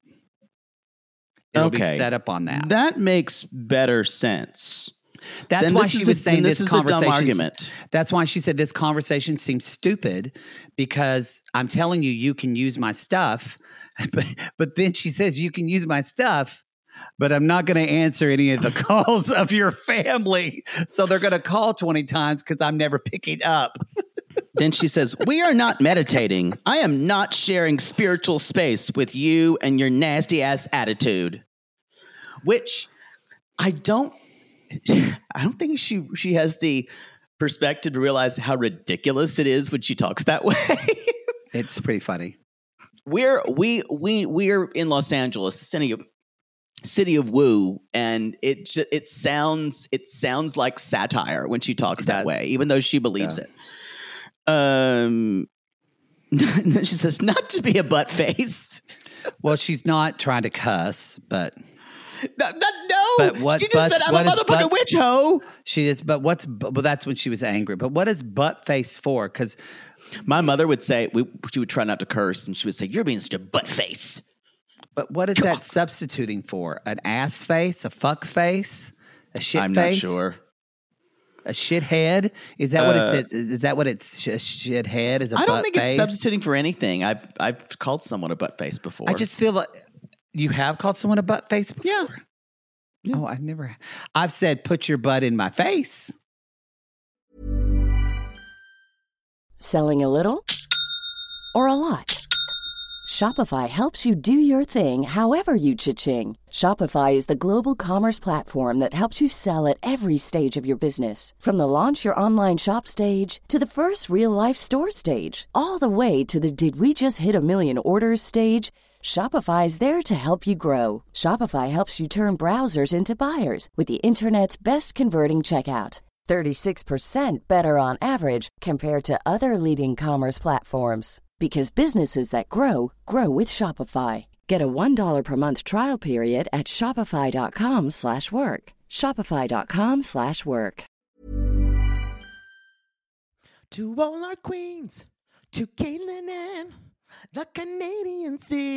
S8: It'll
S7: Okay.
S8: be set up on that.
S7: That makes better sense.
S8: That's
S7: Then
S8: why
S7: this
S8: she
S7: is
S8: was
S7: a-
S8: saying
S7: then
S8: this,
S7: this is a dumb
S8: conversation.
S7: argument.
S8: That's why she said this conversation seems stupid because I'm telling you, you can use my stuff, but but then she says you can use my stuff, but I'm not going to answer any of the calls of your family. So they're going to call twenty times because I'm never picking up.
S7: Then she says, we are not meditating. I am not sharing spiritual space with you and your nasty ass attitude. Which I don't, I don't think she, she has the perspective to realize how ridiculous it is when she talks that way.
S8: It's pretty funny.
S7: we're, we, we, we're in Los Angeles, the city of, city of woo. And it, ju- it sounds, it sounds like satire when she talks
S8: It
S7: that
S8: does.
S7: way, even though she believes
S8: Yeah.
S7: it. Um, and then she says, not to be a butt face.
S8: Well, she's not trying to cuss, but
S7: No, no, no.
S8: But what
S7: she just
S8: butts-
S7: said, I'm
S8: what
S7: a
S8: is
S7: motherfucking
S8: butt-
S7: witch hoe.
S8: she is. But what's? But that's when she was angry. But what is butt face for? Because
S7: My mother would say, we, she would try not to curse, and she would say, you're being such a butt face.
S8: But what is that substituting for? An ass face? A fuck face? A shit
S7: I'm
S8: face?
S7: not sure.
S8: A shithead? Is that what
S7: Uh,
S8: it's? Is that what it's? Sh- shithead is a
S7: I don't
S8: butt
S7: think
S8: face?
S7: it's substituting for anything. I've I've called someone a butt face before.
S8: I just feel like you have called someone a butt face before.
S7: Yeah. Yeah.
S8: Oh, I've never. I've said, "Put your butt in my face."
S9: Selling a little or a lot? Shopify helps you do your thing however you cha-ching. Shopify is the global commerce platform that helps you sell at every stage of your business. From the launch your online shop stage to the first real life store stage, all the way to the did we just hit a million orders stage. Shopify is there to help you grow. Shopify helps you turn browsers into buyers with the internet's best converting checkout. thirty-six percent better on average compared to other leading commerce platforms. Because businesses that grow, grow with Shopify. Get a one dollar per month trial period at shopify.com slash work. Shopify.com slash work.
S7: to all our queens, To Caitlin and the Canadian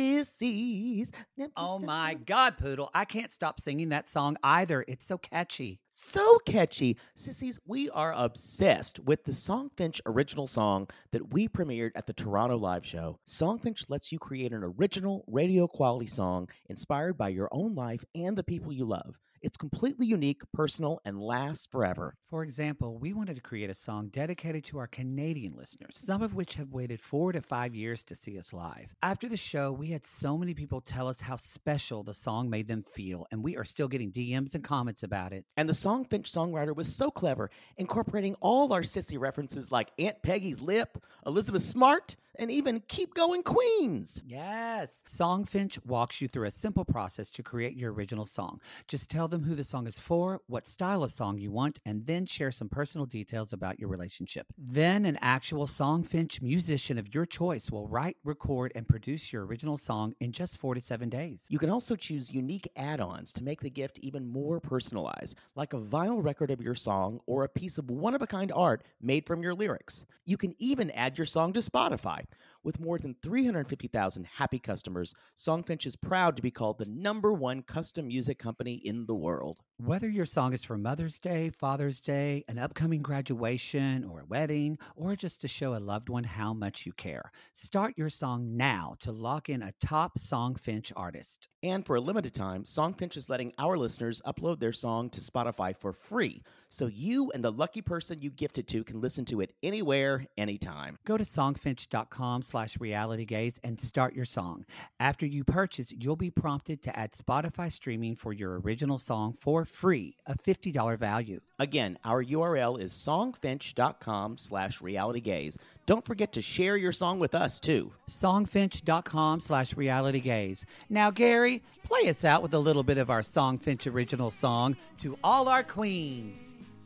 S7: Sissies.
S8: Oh my God, Poodle. I can't stop singing that song either. It's so catchy.
S7: So catchy. Sissies, we are obsessed with the Songfinch original song that we premiered at the Toronto Live Show. Songfinch lets you create an original radio quality song inspired by your own life and the people you love. It's completely unique, personal, and lasts forever.
S8: For example, we wanted to create a song dedicated to our Canadian listeners, some of which have waited four to five years to see us live. After the show, we had so many people tell us how special the song made them feel, and we are still getting D Ms and comments about it.
S7: And the Songfinch songwriter was so clever, incorporating all our sissy references like Aunt Peggy's Lip, Elizabeth Smart, and even Keep Going Queens.
S8: Yes. Songfinch walks you through a simple process to create your original song. Just tell them who the song is for, what style of song you want, and then share some personal details about your relationship. Then an actual Songfinch musician of your choice will write, record, and produce your original song in just four to seven days.
S7: You can also choose unique add-ons to make the gift even more personalized, like a vinyl record of your song or a piece of one-of-a-kind art made from your lyrics. You can even add your song to Spotify. With more than three hundred fifty thousand happy customers, Songfinch is proud to be called the number one custom music company in the world.
S8: Whether your song is for Mother's Day, Father's Day, an upcoming graduation, or a wedding, or just to show a loved one how much you care, start your song now to lock in a top Songfinch artist.
S7: And for a limited time, Songfinch is letting our listeners upload their song to Spotify for free, so you and the lucky person you gifted to can listen to it anywhere, anytime.
S8: Go to songfinch.com slash realitygaze and start your song. After you purchase, you'll be prompted to add Spotify streaming for your original song for free, a fifty dollars value.
S7: Again, our U R L is songfinch.com slash realitygaze. Don't forget to share your song with us, too.
S8: Songfinch.com slash realitygaze. Now, Gary, play us out with a little bit of our Songfinch original song, To All Our Queens.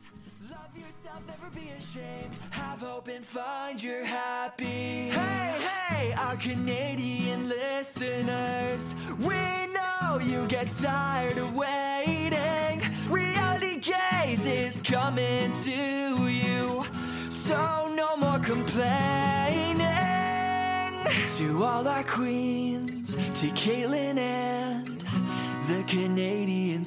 S10: Love yourself, never be ashamed. Have hope and find your happy. Hey, hey, our Canadian listeners. We know you get tired of waiting. Reality Gaze is coming to you. So no more complaining. To all our queens, to Caitlin and the Canadian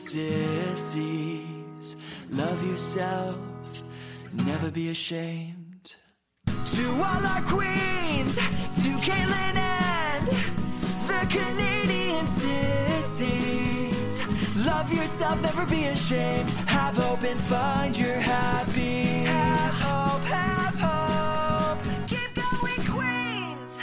S10: sissies. Love yourself, never be ashamed. To all our queens, to Caitlin and the Canadian sissies. Love yourself, never be ashamed. Have hope and find your happy. Have hope, have hope. Keep going, Queens.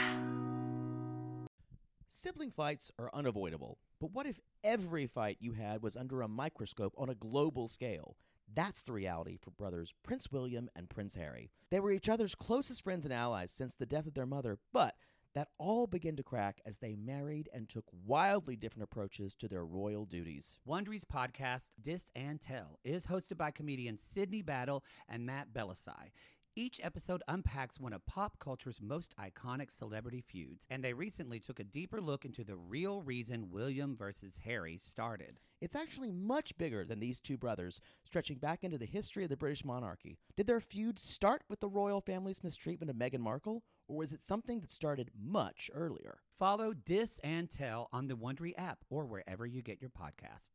S7: Sibling fights are unavoidable, but what if every fight you had was under a microscope on a global scale? That's the reality for brothers Prince William and Prince Harry. They were each other's closest friends and allies since the death of their mother, but that all began to crack as they married and took wildly different approaches to their royal duties.
S8: Wondery's podcast, Dis and Tell, is hosted by comedians Sydney Battle and Matt Belisai. Each episode unpacks one of pop culture's most iconic celebrity feuds, and they recently took a deeper look into the real reason William versus Harry started.
S7: It's actually much bigger than these two brothers, stretching back into the history of the British monarchy. Did their feud start with the royal family's mistreatment of Meghan Markle, or was it something that started much earlier?
S8: Follow Dis and Tell on the Wondery app or wherever you get your podcasts.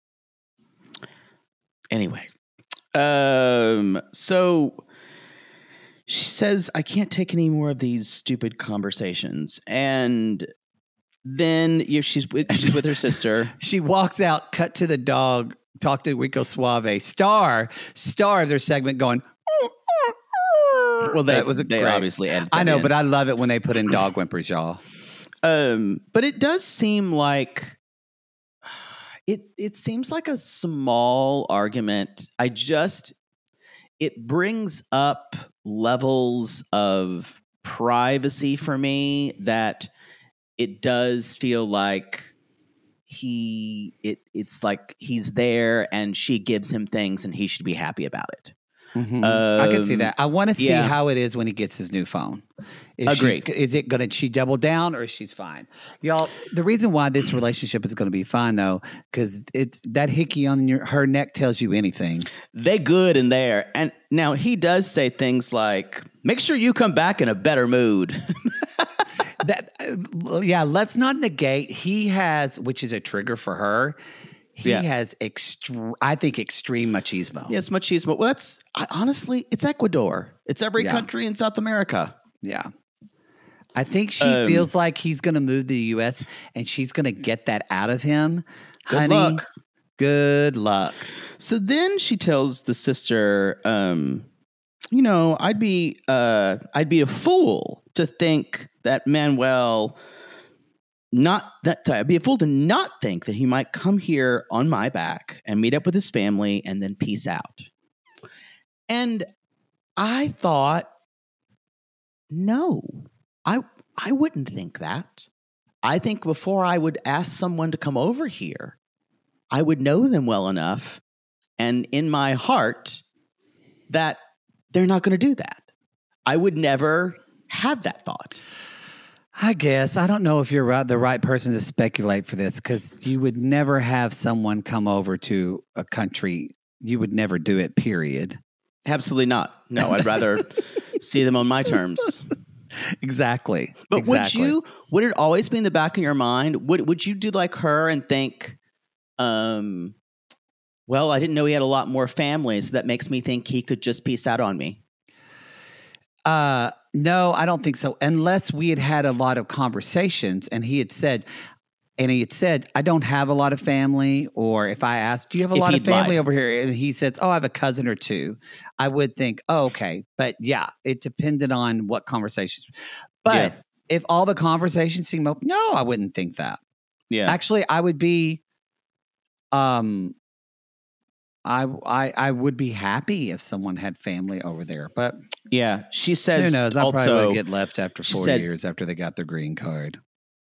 S11: Anyway, um, so she says, I can't take any more of these stupid conversations. And then you know, she's, with, she's with her sister.
S8: She walks out, cut to the dog, talk to Rico Suave, star, star of their segment going,
S11: well, they,
S8: that was a
S11: they
S8: great,
S11: obviously edited
S8: I know,
S11: in.
S8: but I love it when they put in dog whimpers, y'all.
S11: Um, but it does seem like it. It seems like a small argument. I just it brings up levels of privacy for me that it does feel like he. It it's like he's there and she gives him things and he should be happy about it.
S8: Mm-hmm. Um, I can see that. I want to see
S11: yeah.
S8: how it is when he gets his new phone. If
S11: Agree.
S8: she's- Is it going to she double down or is she's fine? Y'all, the reason why this relationship is going to be fine though, because it's that hickey on your, her neck tells you anything.
S11: They good in there. And now he does say things like, make sure you come back in a better mood.
S8: that uh, yeah, let's not negate. He has, which is a trigger for her. He
S11: Yeah.
S8: has extreme, I think, extreme machismo.
S11: Yes, machismo. Well, that's I, honestly, it's Ecuador. It's every
S8: Yeah.
S11: country in South America.
S8: Yeah. I think she
S11: Um,
S8: feels like he's going to move to the U S and she's going to get that out of him.
S11: Good
S8: Honey,
S11: luck.
S8: good luck.
S11: So then she tells the sister, um, you know, I'd be uh, I'd be a fool to think that Manuel not that I'd be a fool to not think that he might come here on my back and meet up with his family and then peace out. And I thought, no, I I wouldn't think that. I think before I would ask someone to come over here, I would know them well enough and in my heart that they're not going to do that. I would never have that thought.
S8: I guess. I don't know if you're right, the right person to speculate for this because you would never have someone come over to a country. You would never do it, period.
S11: Absolutely not. No, I'd rather see them on my terms.
S8: Exactly.
S11: But
S8: exactly.
S11: would you, would it always be in the back of your mind? Would would you do like her and think, um, well, I didn't know he had a lot more families. So that makes me think he could just peace out on me.
S8: Uh, no, I don't think so. Unless we had had a lot of conversations and he had said, and he had said, I don't have a lot of family. Or if I asked, do you have a
S11: If
S8: lot of
S11: he'd
S8: family
S11: lied.
S8: over here? And he says, oh, I have a cousin or two. I would think, oh, okay. But yeah, it depended on what conversations. But
S11: Yeah.
S8: if all the conversations seem open, no, I wouldn't think that.
S11: Yeah.
S8: Actually, I would be, um, I, I, I would be happy if someone had family over there, but
S11: Yeah. She
S8: who
S11: says
S8: knows? I probably
S11: also,
S8: would get left after
S11: she
S8: four
S11: said-
S8: years after they got their green card.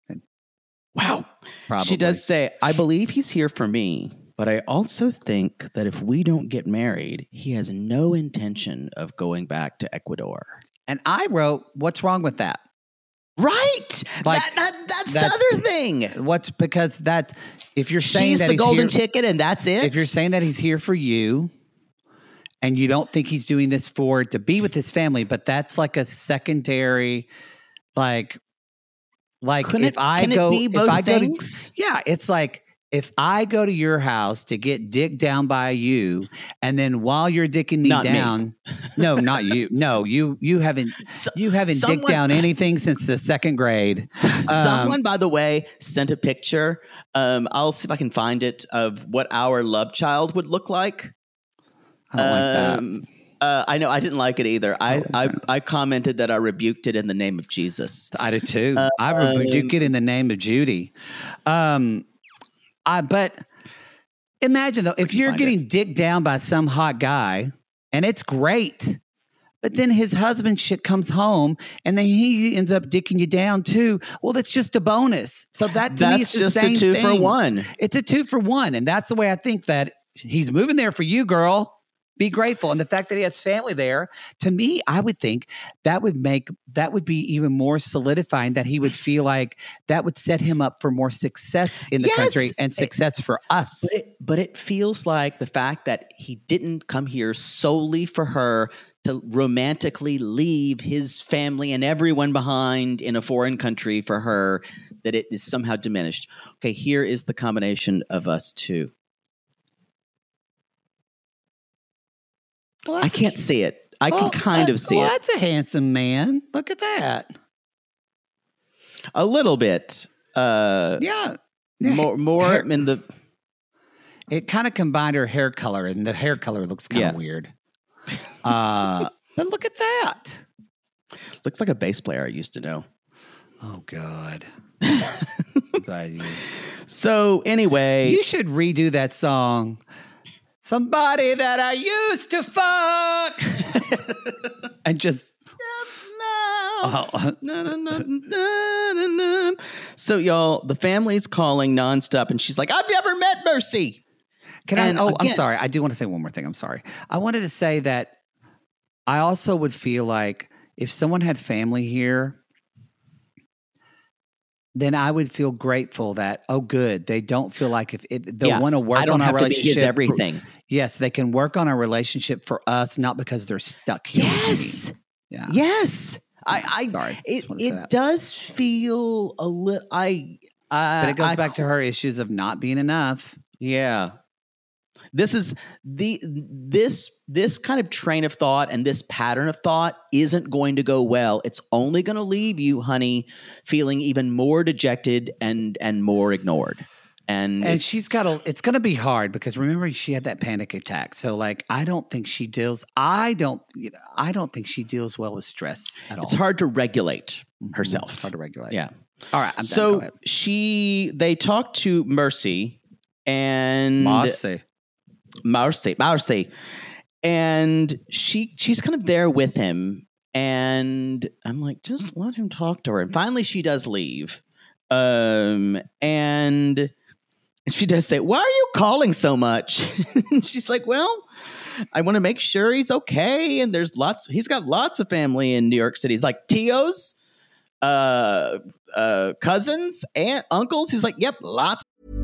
S11: wow.
S8: Probably.
S11: She does say, I believe he's here for me, but I also think that if we don't get married, he has no intention of going back to Ecuador.
S8: And I wrote, what's wrong with that?
S11: Right.
S8: Like,
S11: that, that, that's,
S8: that's-
S11: the other thing.
S8: What's because that if you're saying
S11: She's
S8: that
S11: the
S8: he's
S11: golden
S8: here,
S11: ticket and that's it.
S8: if you're saying that he's here for you and you don't think he's doing this for to be with his family, but that's like a secondary, like, like
S11: Couldn't
S8: if
S11: it-
S8: I
S11: can it
S8: go,
S11: be
S8: if
S11: both
S8: I go to,
S11: things?
S8: yeah, it's like if I go to your house to get dicked down by you, and then while you're dicking me
S11: Not me.
S8: down, no, not you, no, you, you haven't, you haven't dicked
S11: someone-
S8: down anything since the second grade.
S11: Someone, by the way, sent a picture. Um, I'll see if I can find it of what our love child would look like.
S8: I don't like that.
S11: Um, uh, I know I didn't like it either. I, I I commented that I rebuked it in the name of Jesus.
S8: I did too. I rebuke it in the name of Judy. Um, I but imagine though, if you're
S11: find
S8: getting dicked down by some hot guy, and it's great, but then his husband shit comes home, and then he ends up dicking you down too. Well, that's just a bonus. So that to me
S11: That's
S8: is the
S11: just a
S8: same
S11: two for
S8: thing.
S11: one.
S8: It's a two for one, and that's the way I think that he's moving there for you, girl. Be grateful. And the fact that he has family there, to me, I would think that would make, that would be even more solidifying that he would feel like that would set him up for more success in the
S11: Yes.
S8: country and success for us.
S11: But it, but it feels like the fact that he didn't come here solely for her to romantically leave his family and everyone behind in a foreign country for her, that it is somehow diminished. Okay, here is the combination of us two.
S8: Well,
S11: I can't see it. I can
S8: well,
S11: kind
S8: uh,
S11: of see
S8: well,
S11: it.
S8: That's a handsome man. Look at that.
S11: A little bit. Uh,
S8: Yeah. Yeah.
S11: More, more
S8: Hair-
S11: in the.
S8: It kind of combined her hair color, and the hair color looks kind of
S11: Yeah.
S8: weird. Uh, but look at that.
S11: Looks like a bass player I used to know.
S8: Oh, God. Glad you-
S11: So anyway,
S8: You should redo that song. Somebody that I used to fuck. And just. Oh.
S11: Na, na, na, na, na, na. So y'all, the family's calling nonstop, and she's like, "I've never met Mercy."
S8: Can
S11: And
S8: I? Oh, I'm
S11: again-
S8: sorry. I do want to say one more thing. I'm sorry. I wanted to say that I also would feel like if someone had family here, then I would feel grateful that, oh, good. They don't feel like if it, they
S11: Yeah,
S8: want to work
S11: I don't
S8: on our
S11: have to be
S8: relationship.
S11: his everything.
S8: Yes, they can work on our relationship for us, not because they're stuck here.
S11: Yes.
S8: with me. Yeah.
S11: Yes. I, I
S8: Sorry.
S11: It,
S8: Just wanted to say
S11: it
S8: that.
S11: does feel a little. I. Uh,
S8: But it goes
S11: I,
S8: back to her issues of not being enough.
S11: Yeah. This is the this this kind of train of thought and this pattern of thought isn't going to go well. It's only going to leave you, honey, feeling even more dejected and and more ignored. And
S8: And
S11: it's-
S8: she's got a, it's going to be hard because remember she had that panic attack. So like, I don't think she deals, I don't, you know, I don't think she deals well with stress at all.
S11: it's hard to regulate herself.
S8: It's hard to regulate.
S11: Yeah.
S8: All right. I'm done. Go
S11: So
S8: ahead.
S11: she they talked to Mercy and
S8: Marcy.
S11: Marcy, Marcy, and she she's kind of there with him, and I'm like, just let him talk to her. And finally, she does leave, um, and she does say, "Why are you calling so much?" And she's like, "Well, I want to make sure he's okay, and there's lots. He's got lots of family in New York City. He's like tios, uh, uh, cousins, aunt, uncles. He's like, yep, lots."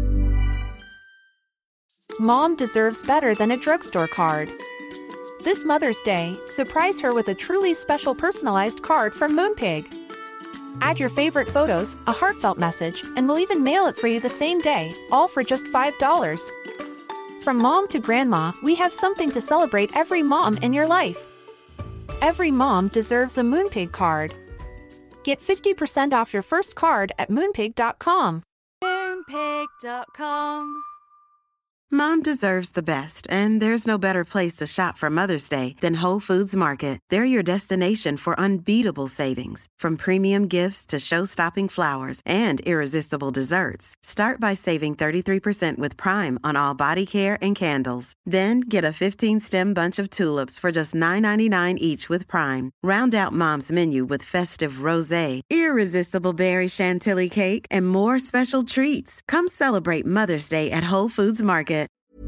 S12: Mom deserves better than a drugstore card. This Mother's Day, surprise her with a truly special personalized card from Moonpig. Add your favorite photos, a heartfelt message, and we'll even mail it for you the same day, all for just five dollars. From mom to grandma, we have something to celebrate every mom in your life. Every mom deserves a Moonpig card. Get fifty percent off your first card at moonpig dot com.
S13: Moonpig dot com. Mom deserves the best, and there's no better place to shop for Mother's Day than Whole Foods Market. They're your destination for unbeatable savings, from premium gifts to show-stopping flowers and irresistible desserts. Start by saving thirty-three percent with Prime on all body care and candles. Then get a fifteen-stem bunch of tulips for just nine ninety-nine each with Prime. Round out Mom's menu with festive rosé, irresistible berry chantilly cake, and more special treats. Come celebrate Mother's Day at Whole Foods Market.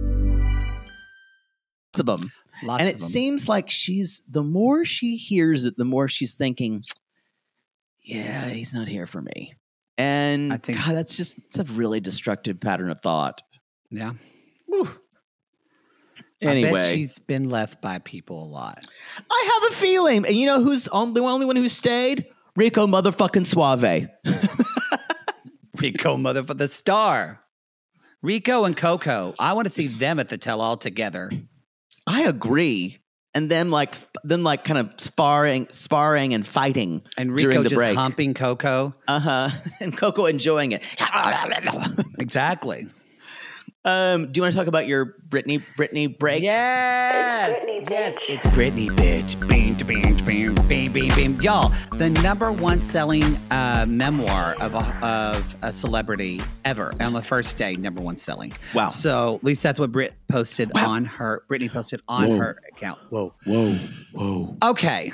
S11: Of them.
S8: Lots
S11: and
S8: of
S11: it
S8: them.
S11: seems like she's the more she hears it, the more she's thinking, yeah, he's not here for me. And
S8: I think-
S11: God, that's just it's a really destructive pattern of thought.
S8: Yeah.
S11: Whew.
S8: I
S11: Anyway,
S8: bet she's been left by people a lot.
S11: I have a feeling, and you know who's on, the only one who stayed? Rico motherfucking Suave.
S8: Rico, motherfucker, the star. Rico and Coco. I want to see them at the tell-all together.
S11: I agree. And them like them like kind of sparring, sparring and fighting
S8: And Rico
S11: during the
S8: just
S11: break.
S8: humping Coco.
S11: Uh huh. And Coco enjoying it.
S8: Exactly.
S11: Um, do you want to talk about your Britney Britney break?
S8: Yes. Yes. It's Britney, bitch. Bing, bing, bing, bing, bing, bing. Y'all, the number one selling uh, memoir of a, of a celebrity ever on the first day, number one selling.
S11: Wow.
S8: So at least that's what Brit posted
S11: Wow.
S8: on her, Britney posted on
S11: Whoa.
S8: her account. Whoa.
S11: Whoa. Whoa.
S8: Okay.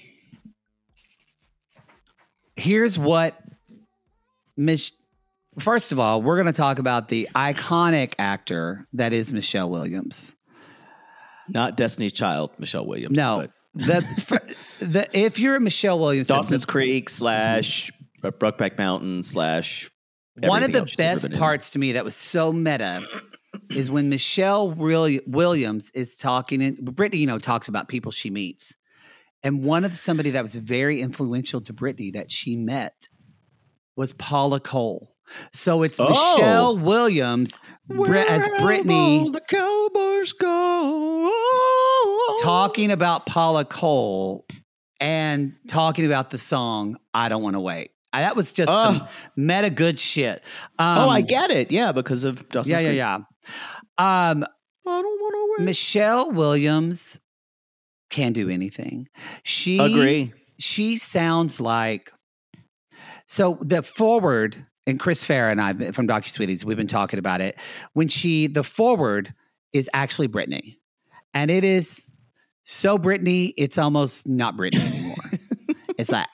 S8: Here's what Mich- First of all, we're going to talk about the iconic actor that is Michelle Williams.
S11: Not Destiny's Child, Michelle Williams.
S8: No,
S11: but
S8: the, for, the if you're a Michelle Williams,
S11: Dawson's
S8: the,
S11: Creek slash Brokeback Mountain slash.
S8: one of
S11: everything
S8: the
S11: else she's ever
S8: best
S11: been in.
S8: parts to me that was so meta is when Michelle Will- Williams is talking, and Britney, you know, talks about people she meets, and one of somebody that was very influential to Britney that she met was Paula Cole. So it's
S11: Oh.
S8: Michelle Williams Br- as Britney
S11: the Cowboys go.
S8: talking about Paula Cole and talking about the song "I Don't Want to Wait." I, that was just
S11: Oh.
S8: some meta good shit. Um,
S11: Oh, I get it. Yeah, because of Dawson's
S8: yeah,
S11: Creek.
S8: yeah, yeah. Um,
S11: I don't want to wait.
S8: Michelle Williams can do anything. She
S11: Agree.
S8: She sounds like so the forward. And Chris Farah and I from DocuSweeties, we've been talking about it. When she, the forward is actually Britney. And it is so Britney, it's almost not Britney anymore. It's like,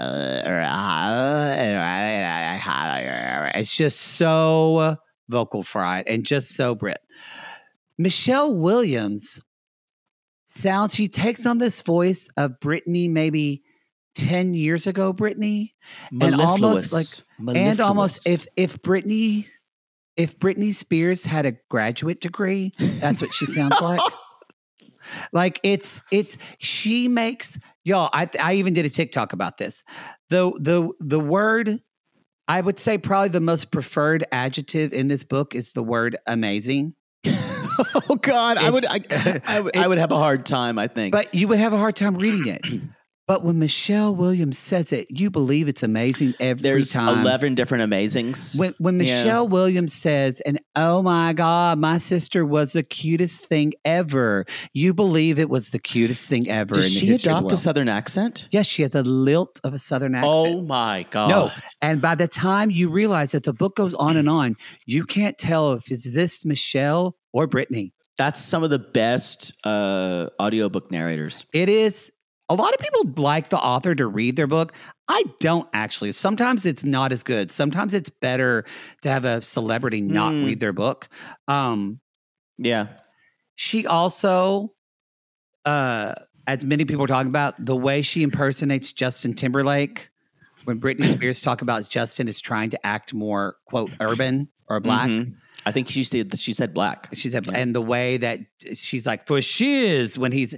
S8: it's just so vocal fried and just so Brit. Michelle Williams sounds, she takes on this voice of Britney maybe ten years ago, Britney. And almost like, and almost if, if Britney, if Britney Spears had a graduate degree, that's what she sounds like. Like it's, it's, she makes, y'all, I, I even did a TikTok about this. The, the, the word, I would say probably the most preferred adjective in this book is the word amazing.
S11: Oh God, it's, I would, I, I would, it, I would have a hard time, I think.
S8: But you would have a hard time reading it. But when Michelle Williams says it, you believe it's amazing every
S11: There's
S8: time.
S11: There's eleven different amazings.
S8: When, when Michelle yeah. Williams says, and oh my God, my sister was the cutest thing ever. You believe it was the cutest thing ever.
S11: Does
S8: in
S11: she
S8: the history
S11: adopt
S8: of the
S11: a Southern accent?
S8: Yes, she has a lilt of a Southern accent.
S11: Oh my God.
S8: No. And by the time you realize that the book goes on and on, you can't tell if it's this Michelle or Britney.
S11: That's some of the best uh, audiobook narrators.
S8: It is. A lot of people like the author to read their book. I don't actually. Sometimes it's not as good. Sometimes it's better to have a celebrity not mm. read their book. Um,
S11: yeah.
S8: She also, uh, as many people are talking about, the way she impersonates Justin Timberlake, when Britney Spears talk about Justin is trying to act more, quote, urban or black.
S11: Mm-hmm. I think she said she said black.
S8: She said, yeah. And the way that she's like, for shiz, when he's...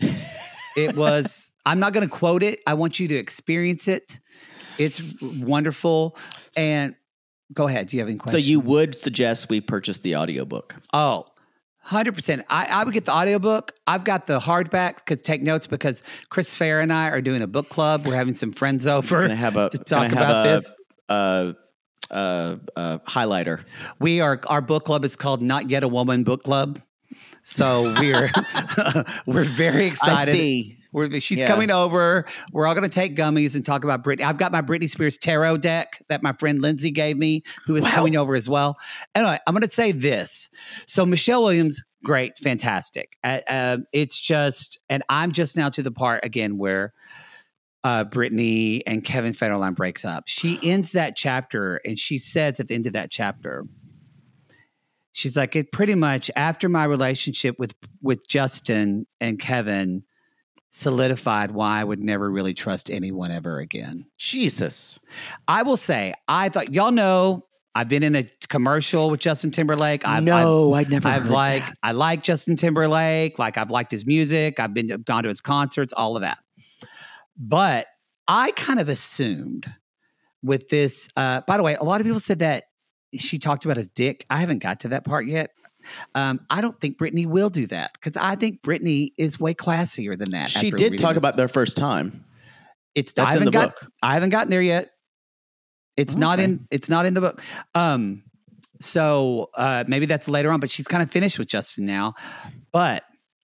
S8: It was, I'm not going to quote it. I want you to experience it. It's wonderful. And go ahead. Do you have any questions?
S11: So you would suggest we purchase the audiobook?
S8: Oh, one hundred percent. I, I would get the audiobook. I've got the hardback because take notes because Chris Fair and I are doing a book club. We're having some friends over
S11: can I have a,
S8: to talk
S11: can I have
S8: about
S11: a,
S8: this.
S11: Uh, uh, uh, highlighter.
S8: We are, our book club is called Not Yet a Woman Book Club. So we're we're very excited.
S11: I see.
S8: We're, she's
S11: yeah.
S8: coming over. We're all going to take gummies and talk about Britney. I've got my Britney Spears tarot deck that my friend Lindsay gave me, who is wow. coming over as well. Anyway, I'm going to say this. So Michelle Williams, great, fantastic. Uh, uh, it's just, and I'm just now to the part again where uh, Britney and Kevin Federline breaks up. She ends that chapter and she says at the end of that chapter, she's like, it pretty much after my relationship with, with Justin and Kevin solidified why I would never really trust anyone ever again.
S11: Jesus.
S8: I will say, I thought, y'all know, I've been in a commercial with Justin Timberlake. I've,
S11: no,
S8: I've,
S11: I'd never
S8: I've
S11: heard
S8: like,
S11: that.
S8: I like Justin Timberlake. Like I've liked his music. I've been to, gone to his concerts, all of that. But I kind of assumed with this, uh, by the way, a lot of people said that she talked about his dick. I haven't got to that part yet. Um, I don't think Britney will do that because I think Britney is way classier than that.
S11: She did talk about their first time.
S8: It's
S11: That's
S8: I haven't
S11: in the
S8: got,
S11: book.
S8: I haven't gotten there yet. It's
S11: okay.
S8: not in. It's not in the book. Um, so uh, maybe that's later on. But she's kind of finished with Justin now. But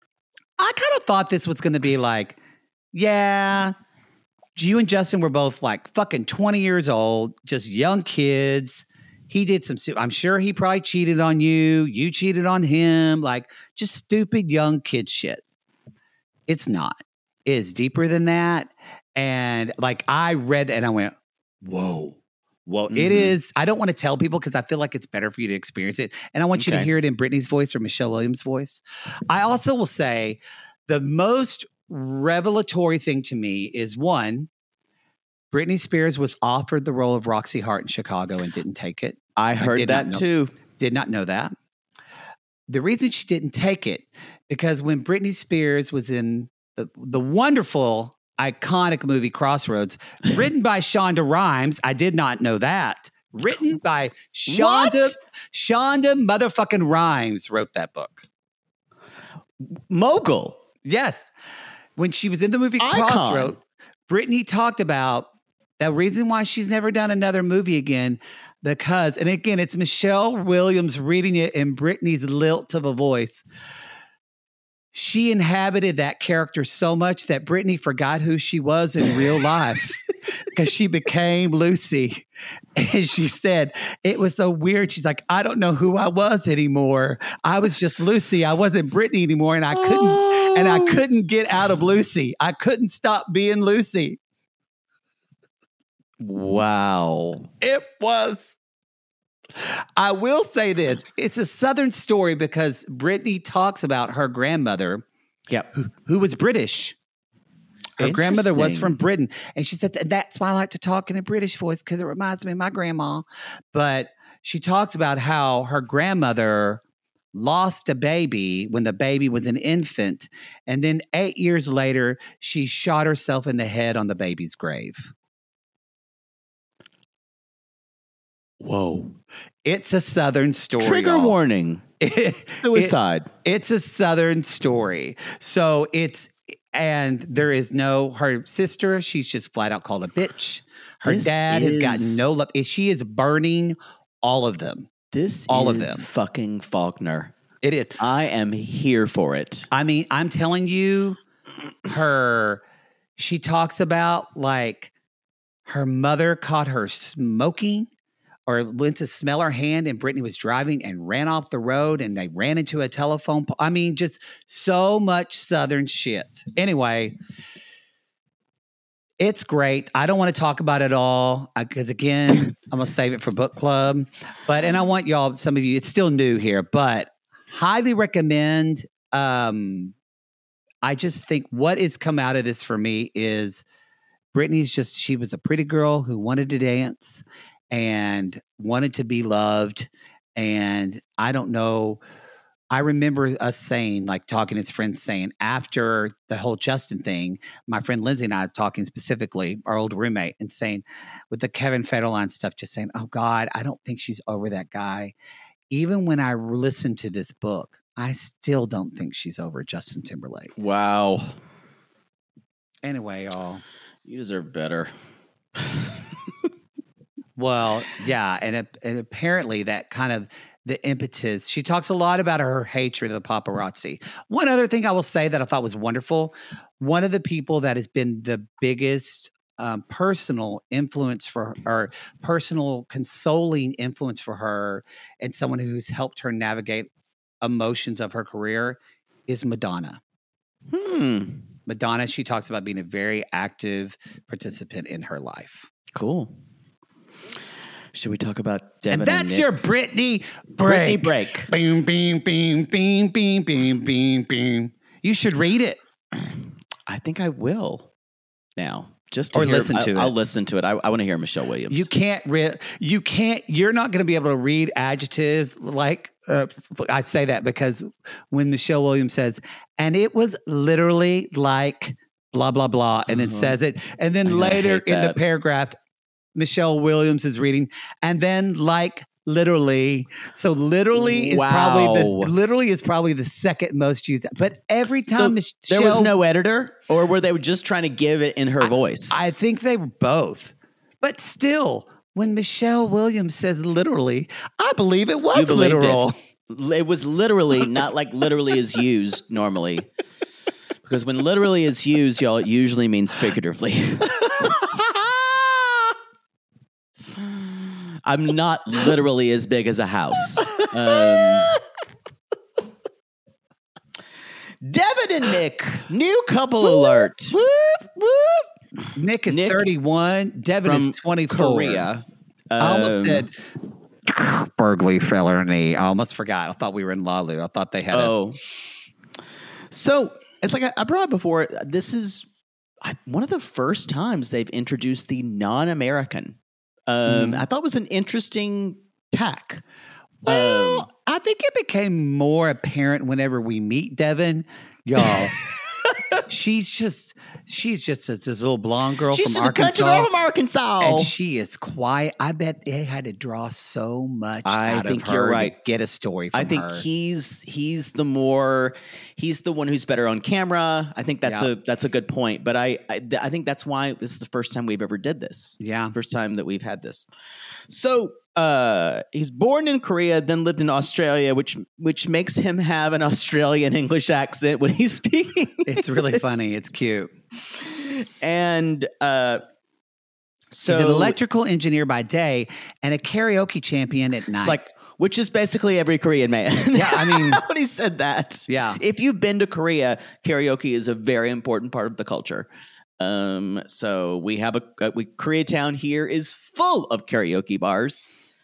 S8: I kind of thought this was going to be like, yeah, you and Justin were both like fucking twenty years old, just young kids. He did some, I'm sure he probably cheated on you. You cheated on him. Like just stupid young kid shit. It's not. It is deeper than that. And like I read and I went, whoa, whoa. Mm-hmm. It is. I don't want to tell people because I feel like it's better for you to experience it. And I want okay. you to hear it in Britney's voice or Michelle Williams' voice. I also will say the most revelatory thing to me is one, Britney Spears was offered the role of Roxy Hart in Chicago and didn't take it.
S11: I heard
S8: I
S11: that
S8: know,
S11: too.
S8: Did not know that. The reason she didn't take it, because when Britney Spears was in the, the wonderful, iconic movie Crossroads, written by Shonda Rhimes, I did not know that. Written by Shonda, what? Shonda motherfucking Rhimes wrote that book.
S11: Mogul.
S8: Yes. When she was in the movie
S11: Icon.
S8: Crossroads, Britney talked about the reason why she's never done another movie again, because, and again, it's Michelle Williams reading it in Britney's lilt of a voice. She inhabited that character so much that Britney forgot who she was in real life because she became Lucy. And she said, it was so weird. She's like, I don't know who I was anymore. I was just Lucy. I wasn't Britney anymore. And I couldn't, oh. and I couldn't get out of Lucy. I couldn't stop being Lucy.
S11: Wow.
S8: It was. I will say this. It's a Southern story because Britney talks about her grandmother
S11: Yep.
S8: who, who was British. Her grandmother was from Britain. And she said, that's why I like to talk in a British voice, because it reminds me of my grandma. But she talks about how her grandmother lost a baby when the baby was an infant. And then eight years later, she shot herself in the head on the baby's grave.
S11: Whoa.
S8: It's a Southern story.
S11: Trigger
S8: y'all.
S11: warning. Suicide.
S8: It, it's a Southern story. So it's, and there is no, her sister, she's just flat out called a bitch. Her
S11: This
S8: dad has gotten
S11: is-
S8: no love. She is burning all of them.
S11: This
S8: all
S11: is
S8: of them.
S11: fucking Faulkner.
S8: It is.
S11: I am here for it.
S8: I mean, I'm telling you, her, she talks about like her mother caught her smoking or went to smell her hand and Brittany was driving and ran off the road and they ran into a telephone pole. I mean, just so much Southern shit. Anyway, it's great. I don't want to talk about it all because, again, I'm going to save it for book club. But, and I want y'all, some of you, it's still new here, but highly recommend. Um, I just think what has come out of this for me is Brittany's just, she was a pretty girl who wanted to dance and wanted to be loved. And I don't know. I remember us saying, like talking to his friends saying after the whole Justin thing, my friend Lindsay and I talking specifically, our old roommate, and saying with the Kevin Federline stuff, just saying, oh God, I don't think she's over that guy. Even when I listened to this book, I still don't think she's over Justin Timberlake.
S11: Wow.
S8: Anyway, y'all.
S11: You deserve better.
S8: Well, yeah, and, and apparently that kind of the impetus. She talks a lot about her hatred of the paparazzi. One other thing I will say that I thought was wonderful, one of the people that has been the biggest um, personal influence for her, or personal consoling influence for her, and someone who's helped her navigate emotions of her career is Madonna.
S11: Hmm.
S8: Madonna, she talks about being a very active participant in her life.
S11: Cool. Should we talk about Devin
S8: and that's
S11: and
S8: your Britney break.
S11: Britney break.
S8: Boom, boom, boom, boom, boom, boom, boom, boom. You should read it.
S11: I think I will now. Just to
S8: or
S11: hear,
S8: listen to
S11: I,
S8: it.
S11: I'll listen to it. I, I want to hear Michelle Williams.
S8: You can't read. You can't. You're not going to be able to read adjectives like. Uh, I say that because when Michelle Williams says, "And it was literally like blah blah blah," and then
S11: Uh-huh.
S8: says it, and then
S11: I
S8: later
S11: hate
S8: in the
S11: that.
S8: paragraph, Michelle Williams is reading, and then like literally. So literally is probably the
S11: Wow.
S8: literally is probably the second most used. But every
S11: So
S8: time Michelle,
S11: there was no editor, or were they just trying to give it in her voice?
S8: I think they were both. But still, when Michelle Williams says literally, I believe it
S11: You
S8: was
S11: believed
S8: literal.
S11: It. It was literally not like literally is used normally, because when literally is used, y'all, it usually means figuratively. I'm not literally as big as a house. Um, Devin and Nick, new couple alert.
S8: Whoop, whoop. Nick is
S11: Nick
S8: thirty-one. Devin
S11: from
S8: is twenty-four.
S11: Korea.
S8: I almost
S11: Um,
S8: said burglary felony. I almost forgot. I thought we were in Lalu. I thought they had
S11: Oh. So it's like I, I brought up before. This is I, one of the first times they've introduced the non-American. Um,
S8: Mhm.
S11: I thought it was an interesting tack.
S8: Well,
S11: Um,
S8: I think it became more apparent whenever we meet Devin, y'all. she's just, she's just this little blonde girl
S11: she's
S8: from
S11: just a country
S8: Arkansas,
S11: girl from Arkansas.
S8: and she is quiet. I bet they had to draw so much
S11: I
S8: out
S11: think
S8: of her
S11: you're
S8: to
S11: right.
S8: get a story from
S11: I think
S8: her.
S11: he's he's the more he's the one who's better on camera. I think that's
S8: Yeah.
S11: a that's a good point. But I I, th- I think that's why this is the first time we've ever did this.
S8: Yeah.
S11: First time that we've had this. So uh, he's born in Korea, then lived in Australia, which which makes him have an Australian English accent when he's speaking.
S8: It's really funny. It's cute.
S11: And uh, so
S8: He's an electrical engineer by day and a karaoke champion at night.
S11: it's like, which is basically every Korean man.
S8: Yeah, I mean-
S11: when he said that.
S8: Yeah.
S11: If you've been to Korea, karaoke is a very important part of the culture. Um, so we have a, uh, we Koreatown here is full of karaoke bars.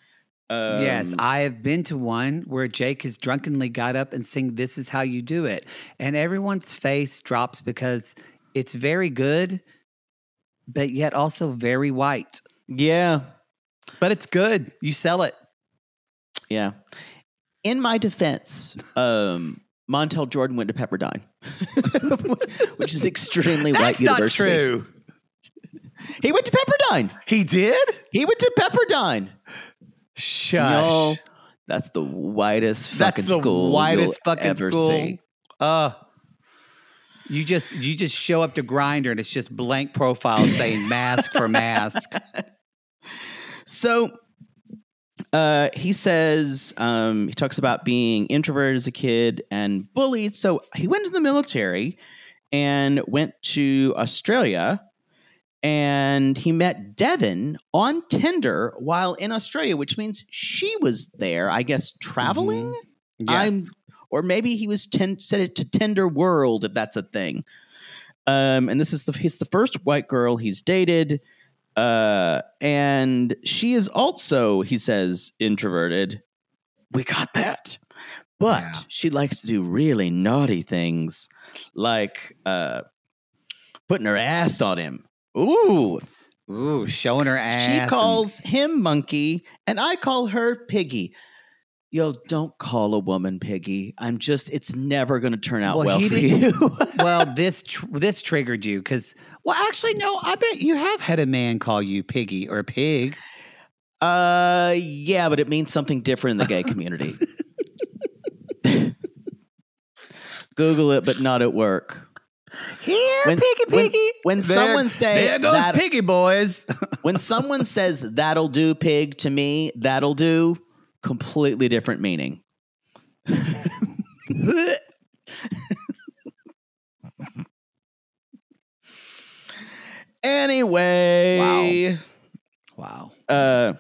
S11: Um,
S8: yes, I have been to one where Jake has drunkenly got up and sing "This Is How You Do It," and everyone's face drops because it's very good, but yet also very white.
S11: Yeah.
S8: But it's good. You sell it.
S11: Yeah. In my defense, um, Montel Jordan went to Pepperdine, which is extremely
S8: That's
S11: white
S8: not
S11: university.
S8: true.
S11: He went to Pepperdine.
S8: He did?
S11: He went to Pepperdine.
S8: Shush.
S11: No, that's the whitest
S8: That's
S11: fucking
S8: the
S11: school
S8: whitest
S11: you'll
S8: fucking
S11: ever
S8: school.
S11: see.
S8: Uh, you just you just show up to Grindr and it's just blank profile saying mask for mask.
S11: So uh, he says, um, he talks about being introverted as a kid and bullied. So he went to the military and went to Australia, and he met Devin on Tinder while in Australia, which means she was there, I guess, traveling.
S8: Mm-hmm. Yes.
S11: I'm, or maybe he was ten, set it to Tinder World, if that's a thing. Um, and this is the he's the first white girl he's dated. Uh, and she is also, he says, introverted. We got that. But
S8: Yeah.
S11: she likes to do really naughty things, like uh, putting her ass on him. Ooh.
S8: Ooh, showing her ass.
S11: She
S8: and-
S11: calls him monkey, and I call her piggy. Yo, don't call a woman piggy. I'm just, it's never going to turn out well,
S8: he
S11: for
S8: didn't-
S11: you.
S8: well, this tr- this triggered you because, well, actually, no. I bet you have had a man call you piggy or pig.
S11: Uh, yeah, but it means something different in the gay community. Google it, but not at work.
S8: Here,
S11: When-
S8: piggy,
S11: when-
S8: piggy.
S11: when
S8: There-
S11: someone say
S8: there goes
S11: that-
S8: piggy boys.
S11: When someone says that'll do, pig, to me, that'll do, completely different meaning. Anyway.
S8: Wow.
S11: Uh,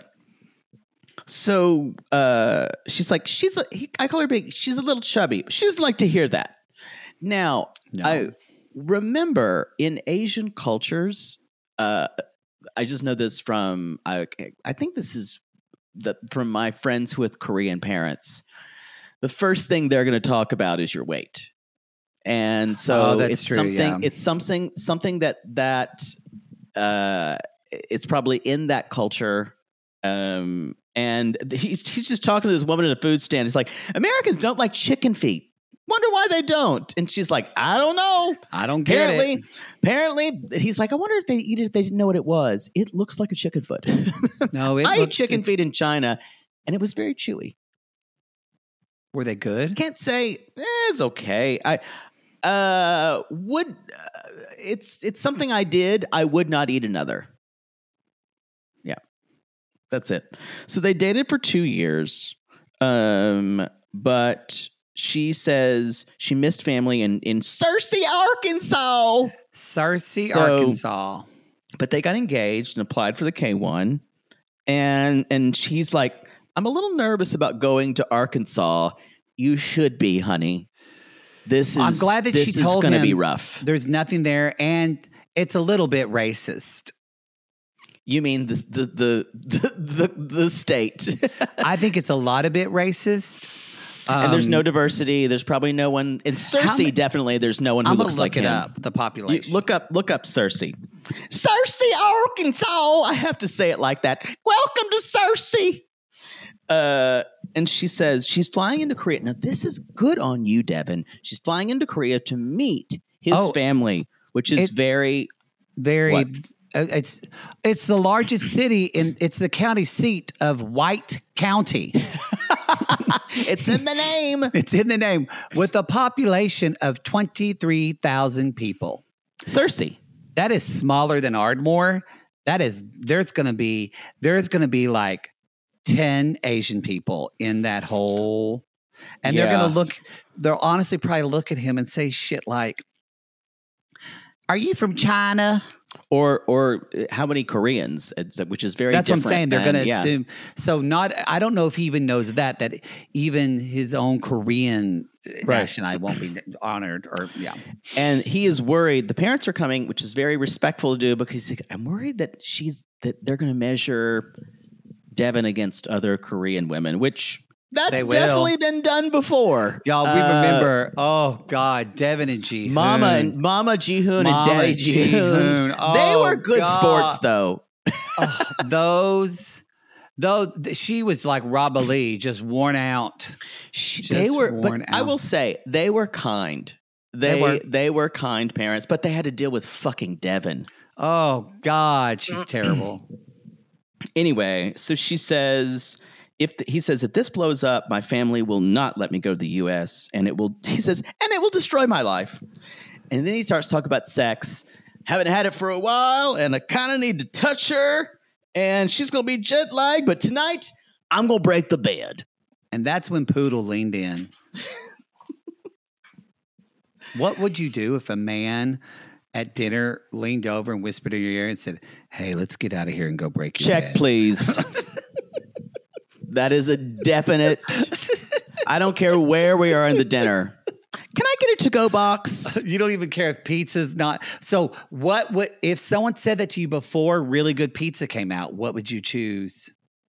S11: so uh, she's like, she's a, he, I call her big. She's a little chubby. She doesn't like to hear that. Now,
S8: No.
S11: I remember in Asian cultures, uh, I just know this from, I, I think this is the, from my friends with Korean parents. The first thing they're going to talk about is your weight. And so
S8: Oh, that's
S11: it's
S8: true,
S11: something,
S8: yeah.
S11: it's something, something that, that, uh, it's probably in that culture. Um, and he's, he's just talking to this woman at a food stand. He's like, Americans don't like chicken feet. Wonder why they don't. And she's like, I don't know.
S8: I don't get
S11: Apparently,
S8: it.
S11: apparently, he's like, I wonder if they eat it if they didn't know what it was. It looks like a chicken foot.
S8: No, it
S11: I ate
S8: looks-
S11: chicken
S8: it's-
S11: feet in China, and it was very chewy.
S8: Were they good?
S11: Can't say eh, it's okay. I uh would uh, it's it's something I did. I would not eat another. Yeah, that's it. So they dated for two years, um, but she says she missed family in in Searcy, Arkansas.
S8: Searcy,
S11: So-
S8: Arkansas.
S11: But they got engaged and applied for the K one, and and she's like, I'm a little nervous about going to Arkansas. You should be, honey. This is.
S8: I'm glad that
S11: this
S8: she
S11: is
S8: told
S11: gonna
S8: him
S11: be rough.
S8: There's nothing there, and it's a little bit racist.
S11: You mean the the the the, the, the state?
S8: I think it's a lot of bit racist.
S11: And there's no
S8: Um,
S11: diversity. There's probably no one in Cersei.
S8: many-
S11: definitely, there's no one who
S8: I'm gonna
S11: looks
S8: look
S11: like
S8: it
S11: him.
S8: up. The
S11: You
S8: population.
S11: look up, look up Cersei. Cersei, Arkansas. I have to say it like that. Welcome to Cersei. Uh, and she says she's flying into Korea. Now, this is good on you, Devin. She's flying into Korea to meet his
S8: Oh,
S11: family, which is
S8: it-
S11: very.
S8: Very.
S11: What?
S8: Uh, it's it's the largest city in. It's the county seat of White County.
S11: It's in the name.
S8: It's in the name, with a population of twenty-three thousand people.
S11: Cersei.
S8: That is smaller than Ardmore. That is, there's going to be, there's going to be like ten Asian people in that whole, and they're
S11: Yeah.
S8: going to look, they'll honestly probably look at him and say shit like, are you from China?
S11: Or or how many Koreans, uh, which is very
S8: That's what I'm
S11: different
S8: saying. They're
S11: than-
S8: going to
S11: yeah.
S8: assume. So not, I don't know if he even knows that, that even his own Korean
S11: Right.
S8: nationality won't be honored or, yeah.
S11: And he is worried. The parents are coming, which is very respectful to do, because he's like, I'm worried that she's that they're going to measure Devin against other Korean women, which that's
S8: They will.
S11: definitely been done before.
S8: Y'all, we
S11: Uh,
S8: remember, oh God, Devin and Ji Hoon.
S11: Mama and Mama Ji-hoon and
S8: Mama
S11: Daddy Ji-hoon.
S8: Ji-hoon.
S11: They
S8: Oh,
S11: were good
S8: God.
S11: sports, though.
S8: Oh, those, though, th- she was like Robba Lee, just worn out.
S11: She,
S8: Just
S11: they were, but
S8: worn
S11: I
S8: out.
S11: will say, they were kind. They
S8: They
S11: they
S8: were.
S11: were. kind parents, but they had to deal with fucking Devin.
S8: Oh God, she's terrible.
S11: Anyway, so she says, if the, he says, if this blows up, my family will not let me go to the U S and it will, he says, and it will destroy my life. And then he starts talking about sex. Haven't had it for a while, and I kind of need to touch her, and she's going to be jet lagged, but tonight I'm going to break the bed.
S8: And that's when Poodle leaned in. What would you do if a man at dinner leaned over and whispered in your ear and said, "Hey, let's get out of here and go break your
S11: Check,
S8: bed."
S11: please. That is a definite. I don't care where we are in the dinner. Can I get a to-go box?
S8: You don't even care if pizza's not. So what would, if someone said that to you before really good pizza came out, what would you choose?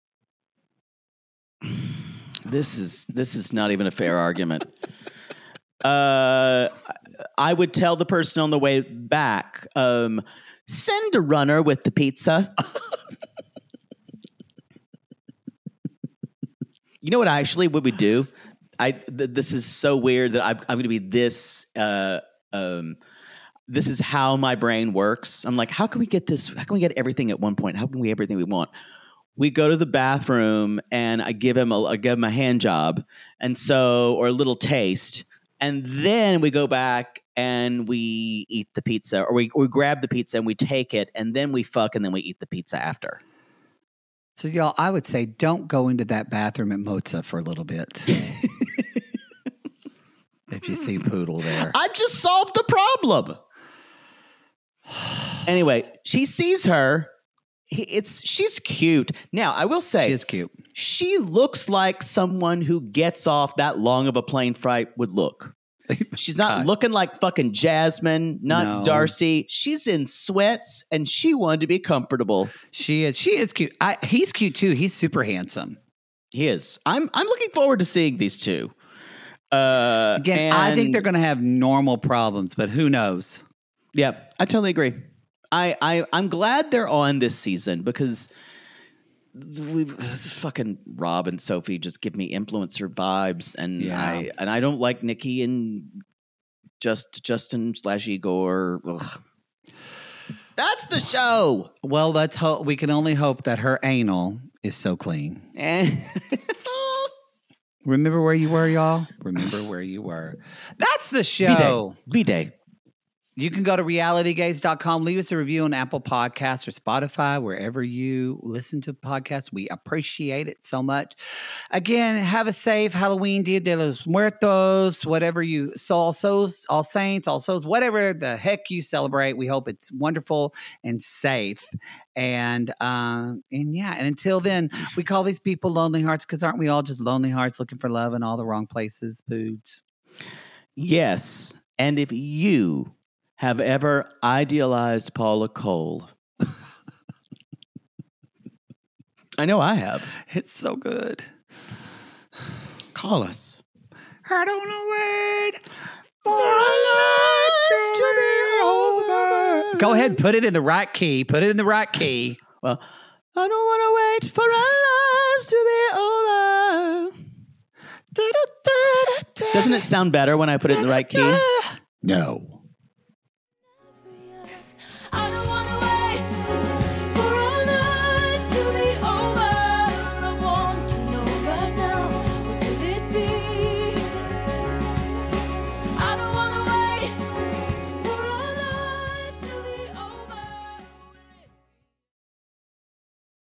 S11: This is this is not even a fair argument. Uh, I would tell the person on the way back, um, send a runner with the pizza. You know what? I actually what we do. I th- this is so weird that I'm, I'm going to be this. Uh, um, this is how my brain works. I'm like, how can we get this? How can we get everything at one point? How can we get everything we want? We go to the bathroom and I give him a I give him a hand job, and so or a little taste, and then we go back and we eat the pizza, or we we grab the pizza and we take it, and then we fuck, and then we eat the pizza after.
S8: So y'all, I would say don't go into that bathroom at Moza for a little bit. If you see Poodle there.
S11: I just solved the problem. Anyway, she sees her. He- It's she's cute. Now, I will say
S8: She is cute.
S11: She looks like someone who gets off that long of a plane flight would look. She's not
S8: God.
S11: looking like fucking Jasmine, not
S8: No.
S11: Darcy. She's in sweats and she wanted to be comfortable.
S8: She is. She is cute. I, he's cute too. He's super handsome.
S11: He is. I'm I'm looking forward to seeing these two. Uh,
S8: Again, I think
S11: and-
S8: they're going to have normal problems, but who knows?
S11: Yeah, I totally agree. I, I I'm glad they're on this season because we fucking Rob and Sophie just give me influencer vibes, and
S8: Yeah.
S11: I and I don't like Nikki and just Justin slash Igor. Ugh. That's the show.
S8: Well, let's hope. We can only hope that her anal is so clean. Remember where you were, y'all? Remember where you were. That's the show.
S11: B-Day.
S8: You can go to reality gaze dot com. Leave us a review on Apple Podcasts or Spotify, wherever you listen to podcasts. We appreciate it so much. Again, have a safe Halloween, Dia de los Muertos, whatever you, All Souls, All Saints, All Souls, whatever the heck you celebrate. We hope it's wonderful and safe. And uh, and yeah, and until then, we call these people lonely hearts because aren't we all just lonely hearts looking for love in all the wrong places, Poods?
S11: Yes, and if you have ever idealized Paula Cole, I know I have.
S8: It's so good.
S11: Call us.
S8: I don't know wait
S11: For our lives to be over.
S8: Go ahead, put it in the right key. Put it in the right key.
S11: Well, I don't want to wait for our lives to be over. Doesn't it sound better when I put it in the right key?
S8: No.